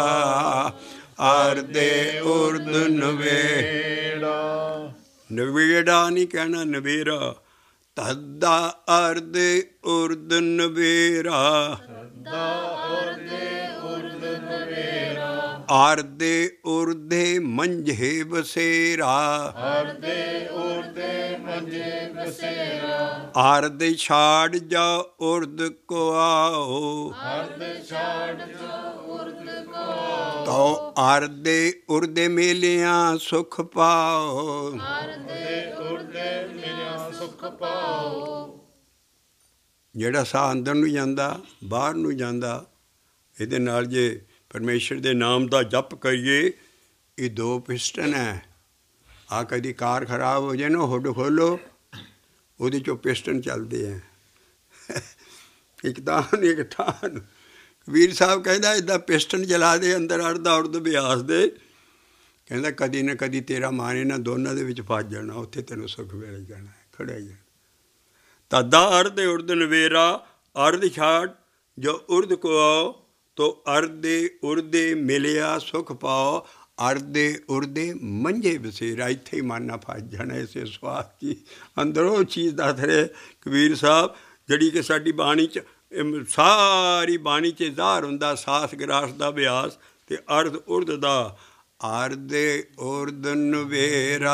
ਅਰਧੇ ਉਰਧ ਨਵੇੜਾ। ਨਵੇੜਾ ਨਹੀਂ ਕਹਿਣਾ, ਨਵੇਰਾ। ਤੱਦਾ ਅਰਧੇ ਉਰਧ ਨਵੇਰਾ, ਆਰਦੇ ਉਰਦੇ ਮੰਝੇ ਬਸੇਰਾ, ਆਰਦੇ ਉਰਦੇ ਮੰਝੇ ਬਸੇਰਾ। ਆਰਦ ਛਾੜ ਜਾ ਉਰਦ ਕੋ ਆਓ, ਆਰਦ ਛਾੜ ਜਾ ਉਰਦ ਕੋ ਆਓ। ਤੋ ਆਰਦੇ ਉਰਦੇ ਮੇਲਿਆਂ ਸੁਖ ਪਾਓ, ਆਰਦੇ ਉਰਦੇ ਮੇਲਿਆਂ ਸੁਖ ਪਾਓ। ਜਿਹੜਾ ਸਾਹ ਅੰਦਰ ਨੂੰ ਜਾਂਦਾ, ਬਾਹਰ ਨੂੰ ਜਾਂਦਾ, ਇਹਦੇ ਨਾਲ ਜੇ ਪਰਮੇਸ਼ਰ ਦੇ ਨਾਮ ਦਾ ਜਪ ਕਰੀਏ, ਇਹ ਦੋ ਪਿਸਟਨ ਹੈ। ਆ ਕਦੀ ਕਾਰ ਖਰਾਬ ਹੋ ਜਾਏ ਨਾ, ਹੁੱਡ ਖੋਲੋ, ਉਹਦੇ 'ਚੋਂ ਪਿਸਟਨ ਚੱਲਦੇ ਹੈ, ਇੱਕ ਤਾਨ ਇੱਕ ਠਾਨ। ਕਬੀਰ ਸਾਹਿਬ ਕਹਿੰਦਾ ਇੱਦਾਂ ਪਿਸਟਨ ਚਲਾ ਦੇ ਅੰਦਰ ਅੜਦਾ ਉੜਦ ਬਿਆਸ ਦੇ, ਕਹਿੰਦਾ ਕਦੀ ਨਾ ਕਦੀ ਤੇਰਾ ਮਨ ਇਹਨਾਂ ਦੋਨਾਂ ਦੇ ਵਿੱਚ ਫਸ ਜਾਣਾ, ਉੱਥੇ ਤੈਨੂੰ ਸੁੱਖ ਮਿਲ ਜਾਣਾ, ਖੜਾ ਹੀ ਜਾਣਾ। ਤਦਾ ਅਰਧ ਉਰਦ ਨਵੇਰਾ, ਅਰਧ ਛਾੜ ਜੋ ਉਰਦ ਕੋ ਆਓ, ਤੋ ਅਰਦੇ ਉਰਦੇ ਮਿਲਿਆ ਸੁਖ ਪਾਓ। ਅਰਦੇ ਉਰਦੇ ਮੰਝੇ ਬਸੇਰਾ, ਇੱਥੇ ਹੀ ਮਨ ਨਾ ਫਸ ਜਾਣਾ ਇਸੇ ਸਵਾਸ ਦੀ। ਅੰਦਰੋਂ ਚੀਜ਼ ਦੱਸ ਰਹੇ ਕਬੀਰ ਸਾਹਿਬ, ਜਿਹੜੀ ਕਿ ਸਾਡੀ ਬਾਣੀ 'ਚ, ਸਾਰੀ ਬਾਣੀ 'ਚ ਜ਼ਾਹਰ ਹੁੰਦਾ, ਸਾਸ ਗਰਾਸ ਦਾ ਅਭਿਆਸ ਅਤੇ ਅਰਧ ਉਰਦ ਦਾ। ਅਰਦੇ ਉਰਦ ਨਵੇਰਾ,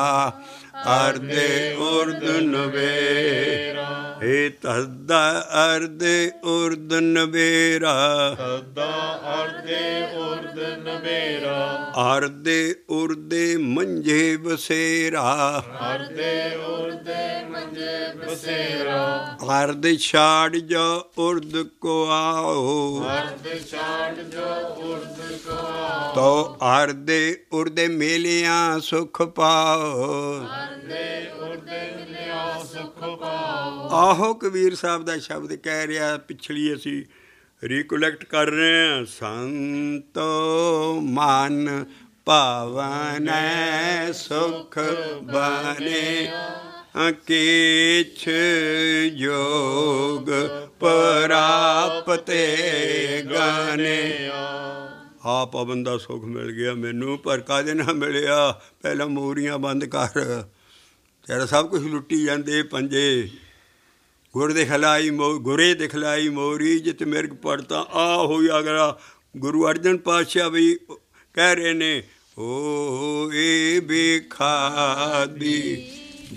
ਅਰਦੇ ਉਰਦ ਨਵੇਰਾ, ਹੇ ਤਦਾ ਅਰਦੇ ਉਰਦ ਨਵੇਰਾ, ਤਦਾ ਅਰਦੇ ਉਰਦ ਨਵੇਰਾ। ਅਰਦੇ ਉਰਦੇ ਮੰਝੇ ਬਸੇਰਾ, ਅਰਦੇ ਉਰਦੇ ਮੰਝੇ ਬਸੇਰਾ। ਅਰਦ ਛਾੜ ਜਾ ਉਰਦ ਕੋ ਆਓ, ਅਰਦ ਛਾੜ ਜਾ ਉਰਦ ਕੋ ਆਓ। ਤੋ ਅਰਦੇ ਉਰਦੇ ਮੇਲਿਆਂ ਸੁਖ ਪਾਓ, ਅਰਦੇ ਉਰਦੇ ਮਿਲਿਆ ਸੁਖ ਪਾਓ। ਆਹੋ ਕਬੀਰ ਸਾਹਿਬ ਦਾ ਸ਼ਬਦ ਕਹਿ ਰਿਹਾ, ਪਿਛਲੀ ਅਸੀਂ ਰੀਕੋਲੈਕਟ ਕਰ ਰਹੇ ਹਾਂ। ਸੰਤੋ ਮਨ ਭਾਵਨ ਸੁਖ ਬਨੇ, ਕਿਛ ਜੋਗ ਪ੍ਰਾਪਤੇ ਗਨੇ। ਆ ਪਵਨ ਦਾ ਸੁੱਖ ਮਿਲ ਗਿਆ ਮੈਨੂੰ, ਪਰ ਕਾਹਦੇ ਨਾਲ ਮਿਲਿਆ? ਪਹਿਲਾਂ ਮੋਰੀਆਂ ਬੰਦ ਕਰ, ਤੇਰਾ ਸਭ ਕੁਛ ਲੁੱਟੀ ਜਾਂਦੇ ਪੰਜੇ। ਗੁਰ ਦੇ ਖਿਲਾਈ ਗੁਰੇ ਦੇ ਖਿਲਾਈ ਮੋਰੀ, ਜਿਤ ਮਿਰਗ ਪੜਤਾ ਆ ਹੋਈ ਅਗਰਾ। ਗੁਰੂ ਅਰਜਨ ਪਾਤਸ਼ਾਹ ਵੀ ਕਹਿ ਰਹੇ ਨੇ, ਓ ਏ ਬੇਖਾਦੀ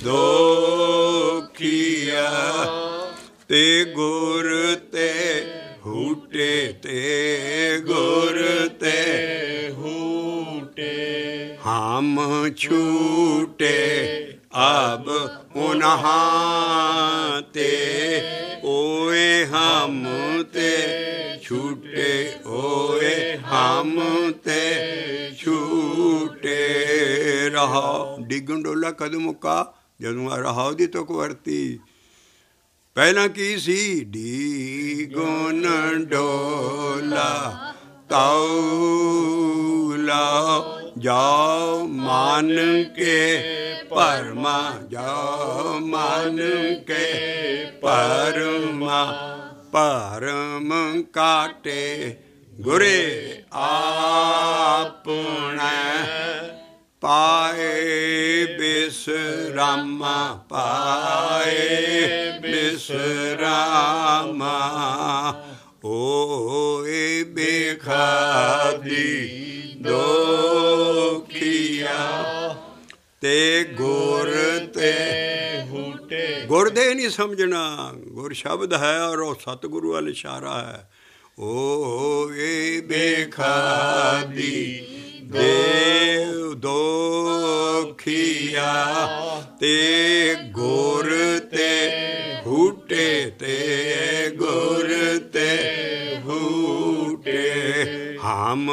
ਦੋਖੀਆ, ਤੇ ਗੁਰ ਤੇ ਹੂਟੇ, ਤੇ ਗੁਰ ਤੇ ਹੂਟੇ। ਹਮ ਛੂਟੇ ਅਬ ਉਨਹਾਂ ਤੇ, ਓਏ ਹਮ ਤੇ ਛੂਟੇ, ਓਏ ਹਮ ਤੇ ਛੂਟੇ। ਰਹਾ ਡਿੱਗਣ ਡੋਲਾ ਕਦੋਂ ਮੁੱਕਾ? ਜਦੋਂ ਆ ਰਹਾਉ ਦੀ ਤੁਕ ਵਰਤੀ। ਪਹਿਲਾਂ ਕੀ ਸੀ? ਡੀਗੁਣ ਡੋਲਾ ਤੌਲਾ, ਜਾਓ ਮਨ ਕੇ ਭਰਮਾ, ਜਾਓ ਮਨ ਕੇ ਭਰਮਾ। ਭਰਮ ਕਾਟੇ ਗੁਰੇ ਆਪਣਾ, ਪਾਏ ਬਿਸਰਾਮਾ, ਪਾਏ ਬਿਸਰਾਮਾ। ਓਏ ਬੇਖਾਦੀ ਦੋਖੀਆ, ਤੇ ਗੁਰ ਤੇ ਹੂਟੇ। ਗੁਰ ਦੇ ਨਹੀਂ ਸਮਝਣਾ, ਗੁਰ ਸ਼ਬਦ ਹੈ ਔਰ ਉਹ ਸਤਿਗੁਰੂ ਵੱਲ ਇਸ਼ਾਰਾ ਹੈ। ਓਏ ਬੇਖਾਦੀ ਦੇਵ ਦੋਖੀਆ, ਤੇ ਗੁਰ ਤੇ ਹੂਟੇ, ਤੇ ਗੁਰ ਤੇ ਹੂਟੇ। ਹਮ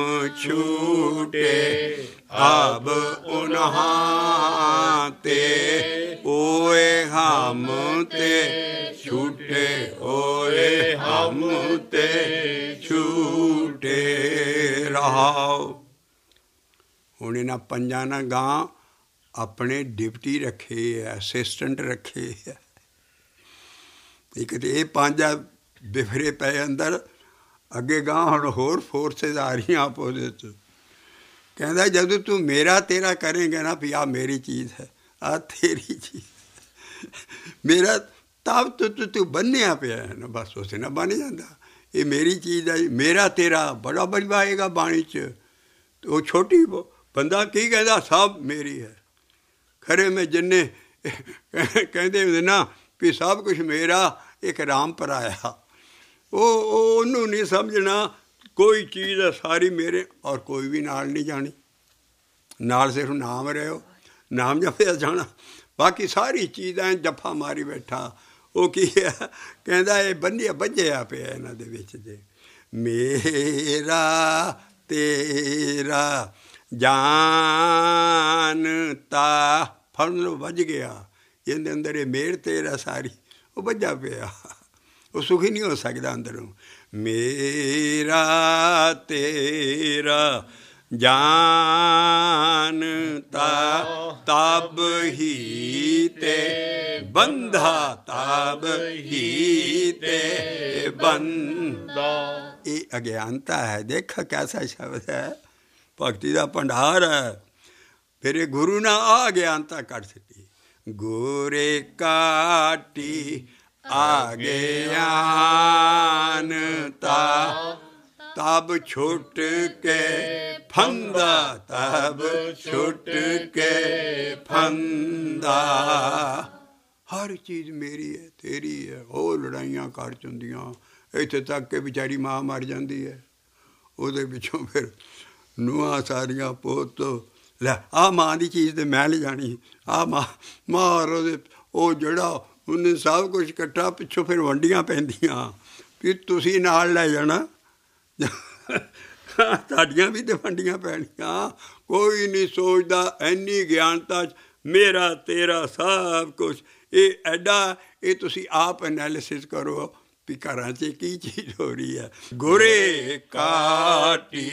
ਛੂਟੇ ਅਬ ਉਨਹਾਂ ਤੇ, ਓਏ ਹਮ ਤੇ ਛੂਟੇ, ਓਏ ਹਮ ਤੇ ਛੂਟੇ। ਰਹਾਓ ਹੁਣ ਇਹਨਾਂ ਪੰਜਾਂ ਨਾਲ ਗਾਂ ਆਪਣੇ ਡਿਪਟੀ ਰੱਖੇ ਹੈ, ਅਸਿਸਟੈਂਟ ਰੱਖੇ ਹੈ। ਇੱਕ ਤਾਂ ਇਹ ਪੰਜ ਬਿਫਰੇ ਪਏ ਅੰਦਰ, ਅੱਗੇ ਗਾਂ ਹੁਣ ਹੋਰ ਫੋਰਸਿਸ ਆ ਰਹੀਆਂ ਆਪੋਜ਼ਿਟ। ਕਹਿੰਦਾ ਜਦੋਂ ਤੂੰ ਮੇਰਾ ਤੇਰਾ ਕਰੇਂਗਾ ਨਾ, ਵੀ ਆਹ ਮੇਰੀ ਚੀਜ਼ ਹੈ, ਆਹ ਤੇਰੀ ਚੀਜ਼, ਮੇਰਾ ਤਬ ਤੂੰ ਬੰਨਿਆ ਪਿਆ ਹੈ ਨਾ, ਬਸ ਉਸੇ ਨਾਲ ਬਣ ਜਾਂਦਾ। ਇਹ ਮੇਰੀ ਚੀਜ਼ ਹੈ, ਮੇਰਾ ਤੇਰਾ ਬੜਾ ਬੜੀ ਆਏਗਾ ਬਾਣੀ 'ਚ। ਉਹ ਛੋਟੀ ਬੰਦਾ ਕੀ ਕਹਿੰਦਾ, ਸਭ ਮੇਰੀ ਹੈ। ਖਰੇ ਮੈਂ ਜਿੰਨੇ ਕਹਿੰਦੇ ਹੁੰਦੇ ਨਾ ਵੀ ਸਭ ਕੁਛ ਮੇਰਾ, ਇੱਕ ਰਾਮ ਪਰਾਇਆ। ਉਹਨੂੰ ਨਹੀਂ ਸਮਝਣਾ ਕੋਈ ਚੀਜ਼ ਹੈ ਸਾਰੀ ਮੇਰੇ, ਔਰ ਕੋਈ ਵੀ ਨਾਲ ਨਹੀਂ ਜਾਣੀ। ਨਾਲ ਸਿਰਫ ਨਾਮ ਰਹਿਓ, ਨਾਮ ਜਪਿਆ ਜਾਣਾ, ਬਾਕੀ ਸਾਰੀ ਚੀਜ਼ਾਂ ਜੱਫਾ ਮਾਰੀ ਬੈਠਾ। ਉਹ ਕੀ ਹੈ ਕਹਿੰਦਾ, ਇਹ ਬੱਝਿਆ ਪਿਆ ਇਹਨਾਂ ਦੇ ਵਿੱਚ ਜੇ ਮੇਰਾ ਤੇਰਾ ਜਾਨਤਾ ਫੜਨ ਨੂੰ ਵੱਜ ਗਿਆ। ਇਹਦੇ ਅੰਦਰ ਇਹ ਮੇਰ ਤੇਰਾ ਸਾਰੀ ਉਹ ਵੱਜਾ ਪਿਆ, ਉਹ ਸੁਖੀ ਨਹੀਂ ਹੋ ਸਕਦਾ ਅੰਦਰੋਂ। ਮੇਰਾ ਤੇਰਾ ਜਾਨਤਾ ਤਬ ਹੀ ਤੇ ਬੰਧਾ, ਤਬ ਹੀ ਤੇ ਬੰਧਾ। ਇਹ ਅਗਿਆਨਤਾ ਹੈ। ਦੇਖ ਕੈਸਾ ਸ਼ਬਦ ਹੈ, ਭਗਤੀ ਦਾ ਭੰਡਾਰ ਹੈ। ਫਿਰ ਇਹ ਗੁਰੂ ਨੇ ਆ ਅਗਿਆਨਤਾ ਕੱਢ ਦਿੱਤੀ। ਗੁਰੇ ਕਾਟੀ ਅਗਿਆਨਤਾ ਤਬ ਛੁੱਟ ਕੇ ਫੰਦਾ, ਤਬ ਛੁੱਟ ਕੇ ਫੰਦਾ। ਹਰ ਚੀਜ਼ ਮੇਰੀ ਹੈ, ਤੇਰੀ ਹੈ। ਉਹ ਲੜਾਈਆਂ ਘਰ 'ਚ ਹੁੰਦੀਆਂ, ਇੱਥੇ ਤੱਕ ਕਿ ਵਿਚਾਰੀ ਮਾਂ ਮਰ ਜਾਂਦੀ ਹੈ। ਉਹਦੇ ਪਿੱਛੋਂ ਫਿਰ ਨੂੰਹਾਂ ਸਾਰੀਆਂ ਪੁੱਤ, ਲੈ ਆਹ ਮਾਂ ਦੀ ਚੀਜ਼ ਤਾਂ ਮੈਂ ਲਿਜਾਣੀ, ਆਹ ਮਾਂ ਉਹਦੇ ਉਹ ਜਿਹੜਾ ਉਹਨੇ ਸਭ ਕੁਛ ਇਕੱਠਾ, ਪਿੱਛੋਂ ਫਿਰ ਵੰਡੀਆਂ ਪੈਂਦੀਆਂ ਵੀ ਤੁਸੀਂ ਨਾਲ ਲੈ ਜਾਣਾ, ਤੁਹਾਡੀਆਂ ਵੀ ਤਾਂ ਵੰਡੀਆਂ ਪੈਣੀਆਂ। ਕੋਈ ਨਹੀਂ ਸੋਚਦਾ ਇੰਨੀ ਗਿਆਨਤਾ 'ਚ ਮੇਰਾ ਤੇਰਾ ਸਭ ਕੁਛ। ਇਹ ਐਡਾ, ਇਹ ਤੁਸੀਂ ਆਪ ਐਨਾਲਿਸਿਸ ਕਰੋ ਵੀ ਘਰਾਂ 'ਚ ਕੀ ਚੀਜ਼ ਹੋ ਰਹੀ ਹੈ। ਗੁਰੇ ਕਾਟੀ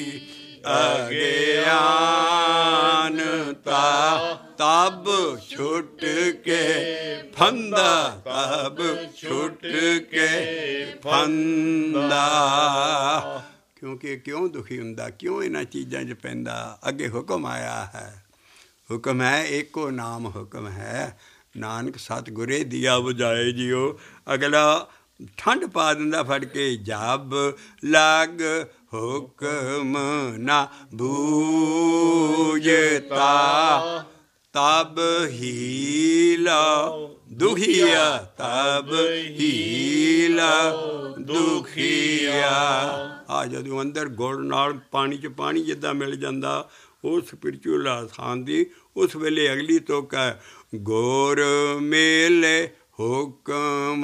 ਅਗਿਆਨਤਾ ਤਬ ਛੁੱਟ ਕੇ ਫੰਦਾ, ਤਬ ਛੁੱਟ ਕੇ ਫੰਦਾ। ਕਿਉਂਕਿ ਕਿਉਂ ਦੁਖੀ ਹੁੰਦਾ, ਕਿਉਂ ਇਹਨਾਂ ਚੀਜ਼ਾਂ 'ਚ ਪੈਂਦਾ। ਅੱਗੇ ਹੁਕਮ ਆਇਆ ਹੈ, ਹੁਕਮ ਹੈ ਏਕੋ ਨਾਮ ਹੁਕਮ ਹੈ, ਨਾਨਕ ਸਤਿਗੁਰੇ ਦੀਆ ਬੁਝਾਏ ਜੀਓ। ਅਗਲਾ ਠੰਡ ਪਾ ਦਿੰਦਾ ਫੜ ਕੇ, ਜਬ ਲਗ ਹੁਕਮ ਨਾ ਬੂਝਤਾ ਤਬ ਹੀ ਲਓ ਦੁਖੀਆ, ਤਬ ਹੀ ਲਓ ਦੁਖੀਆ। ਆ ਜਦੋਂ ਅੰਦਰ ਗੁੜ ਨਾਲ ਪਾਣੀ 'ਚ ਪਾਣੀ ਜਿੱਦਾਂ ਮਿਲ ਜਾਂਦਾ, ਉਹ ਸਪਿਰਚੁਅਲ ਆਸਾਨ ਦੀ ਉਸ ਵੇਲੇ ਅਗਲੀ ਤੁਕ ਹੈ, ਗੁਰ ਮੇਲੇ ਹੁਕਮ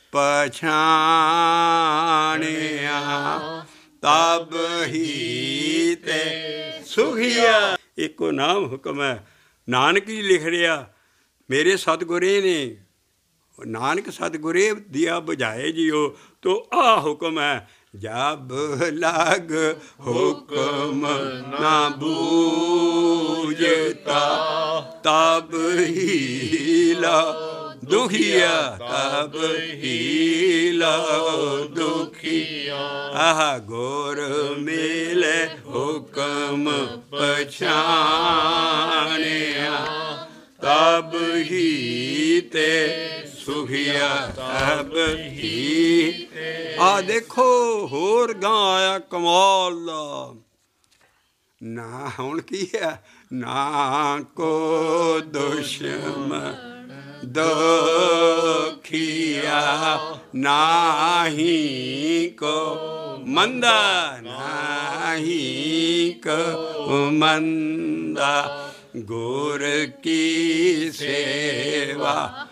ਪਛਾਣਿਆ ਤਬ ਹੀ ਤੇ ਸੁਖੀਆ। ਇੱਕੋ ਨਾਮ ਹੁਕਮ ਹੈ। ਨਾਨਕ ਹੀ ਲਿਖ ਰਿਹਾ, ਮੇਰੇ ਸਤਿਗੁਰੇ ਨੇ, ਨਾਨਕ ਸਤਿਗੁਰੇ ਦੀਆ ਬੁਝਾਏ ਜੀਓ। ਤੋ ਆਹ ਹੁਕਮ ਹੈ, ਜਬ ਲਗ ਹੁਕਮ ਨਾ ਬੂਝਤਾ ਤਬ ਹੀ ਲਾ ਦੁਖੀਆ, ਤਬ ਹੀ ਲਓ ਦੁਖੀਆ। ਆਹ ਗੁਰ ਮਿਲੇ ਹੁਕਮ ਪਛਾਣਿਆ ਤਬ ਹੀ ਤੇ ਸੁਖੀਆ, ਤਬ ਹੀ। ਆਹ ਦੇਖੋ ਹੋਰ ਗਾਂ ਆਇਆ ਕਮਾਲ ਦਾ ਨਾ। ਹੁਣ ਕੀ ਹੈ, ਨਾ ਕੋ ਦੁਸ਼ਮਨ ਦੁਖੀਆ, ਨਾਹੀ ਕੋ ਮੰਦਾ, ਨਾਹੀ ਕੋ ਮੰਦਾ। ਗੁਰ ਕੀ ਸੇਵਾ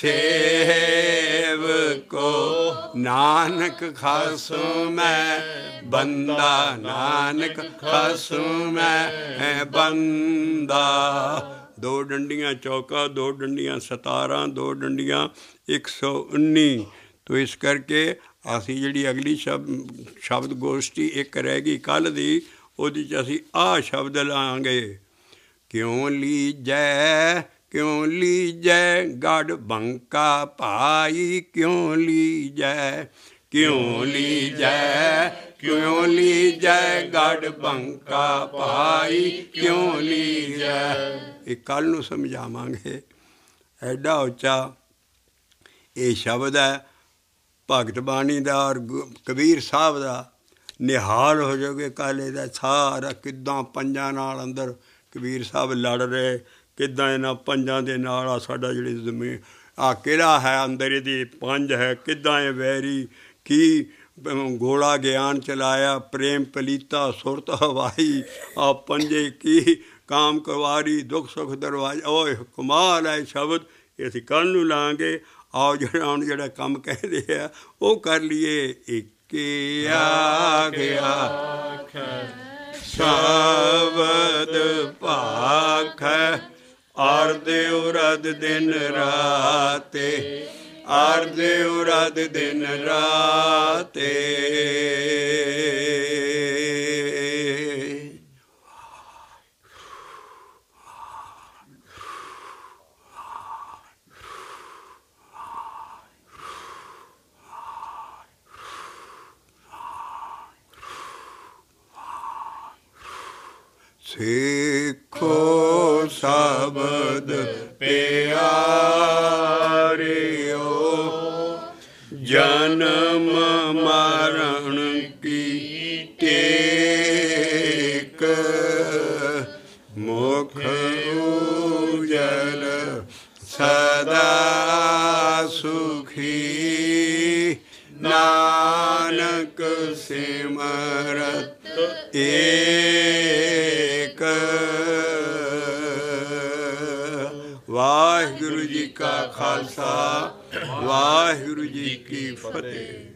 ਸੇਵ ਕੋ, ਨਾਨਕ ਖਾਸੁਮੈ ਬੰਦਾ, ਨਾਨਕ ਖਾਸੁਮੈ ਬੰਦਾ। ਦੋ ਡੰਡੀਆਂ ਚੌਕਾ, ਦੋ ਡੰਡੀਆਂ 17, ਦੋ ਡੰਡੀਆਂ 119। ਤੋ ਇਸ ਕਰਕੇ ਅਸੀਂ ਜਿਹੜੀ ਅਗਲੀ ਸ਼ਬਦ ਗੋਸ਼ਟੀ ਇੱਕ ਰਹਿ ਗਈ ਕੱਲ੍ਹ ਦੀ, ਉਹਦੇ 'ਚ ਅਸੀਂ ਆਹ ਸ਼ਬਦ ਲਾਂਗੇ, ਕਿਉਂ ਲੀਜੈ, ਕਿਉਂ ਲੀਜੈ ਗੜ ਬੰਕਾ ਭਾਈ, ਕਿਉਂ ਲੀਜੈ, ਕਿਉਂ ਲੀਜੈ, ਕਿਉਂ ਲੀਜੈ ਗੜ ਬੰਕਾ ਭਾਈ, ਕਿਉਂ ਲੀਜੈ। ਇਹ ਕੱਲ੍ਹ ਨੂੰ ਸਮਝਾਵਾਂਗੇ। ਐਡਾ ਉੱਚਾ ਇਹ ਸ਼ਬਦ ਹੈ ਭਗਤ ਬਾਣੀ ਦਾ ਔਰ ਕਬੀਰ ਸਾਹਿਬ ਦਾ। ਨਿਹਾਲ ਹੋ ਜਾਓਗੇ ਕਾਲੇ ਦਾ ਸਾਰਾ। ਕਿੱਦਾਂ ਪੰਜਾਂ ਨਾਲ ਅੰਦਰ ਕਬੀਰ ਸਾਹਿਬ ਲੜ ਰਹੇ, ਕਿੱਦਾਂ ਇਹਨਾਂ ਪੰਜਾਂ ਦੇ ਨਾਲ ਆ ਸਾਡਾ ਜਿਹੜੀ ਜ਼ਮੀਨ ਆ ਕਿਹੜਾ ਹੈ ਅੰਦਰ ਇਹਦੀ ਪੰਜ ਹੈ, ਕਿੱਦਾਂ ਇਹ ਵੈਰੀ ਕੀ ਗੋਲਾ ਗਿਆਨ ਚਲਾਇਆ, ਪ੍ਰੇਮ ਪਲੀਤਾ ਸੁਰਤ ਹਵਾਈ, ਆ ਪੰਜੇ ਕੀ ਕਾਮ ਕਰਵਾਰੀ ਦੁੱਖ ਸੁੱਖ ਦਰਵਾਜ਼ਾ। ਓਏ ਕਮਾਲ ਹੈ ਸ਼ਬਦ, ਇਹ ਅਸੀਂ ਕੱਲ੍ਹ ਨੂੰ ਲਾਂਗੇ। ਆਓ ਜਿਹੜਾ ਹੁਣ ਜਿਹੜਾ ਕੰਮ ਕਹਿੰਦੇ ਆ ਉਹ ਕਰ ਲਈਏ। ਇੱਕ ਆ ਗਿਆ ਸ਼ਬਦ ਭਾਖੈ, ਆਰ ਦਿਉ ਰਦ ਦਿਨ ਰਾਤੇ, ਆਰ ਦਿਉ ਰਦ ਦਿਨ ਰਾਤੇ। ਸਿੱਖੋ ਸ਼ਬਦ ਪਿਆਰਿਓ, ਜਨਮ ਮਰਨ ਕੀ ਟੇਕ, ਮੁਖ ਉਜਲ ਸਦਾ ਸੁਖੀ, ਨਾਨਕ ਸਿਮਰਤ ਏਕ। ਵਾਹਿਗੁਰੂ ਜੀ ਕਾ ਖਾਲਸਾ, ਵਾਹਿਗੁਰੂ ਜੀ ਕੀ ਫਤਿਹ।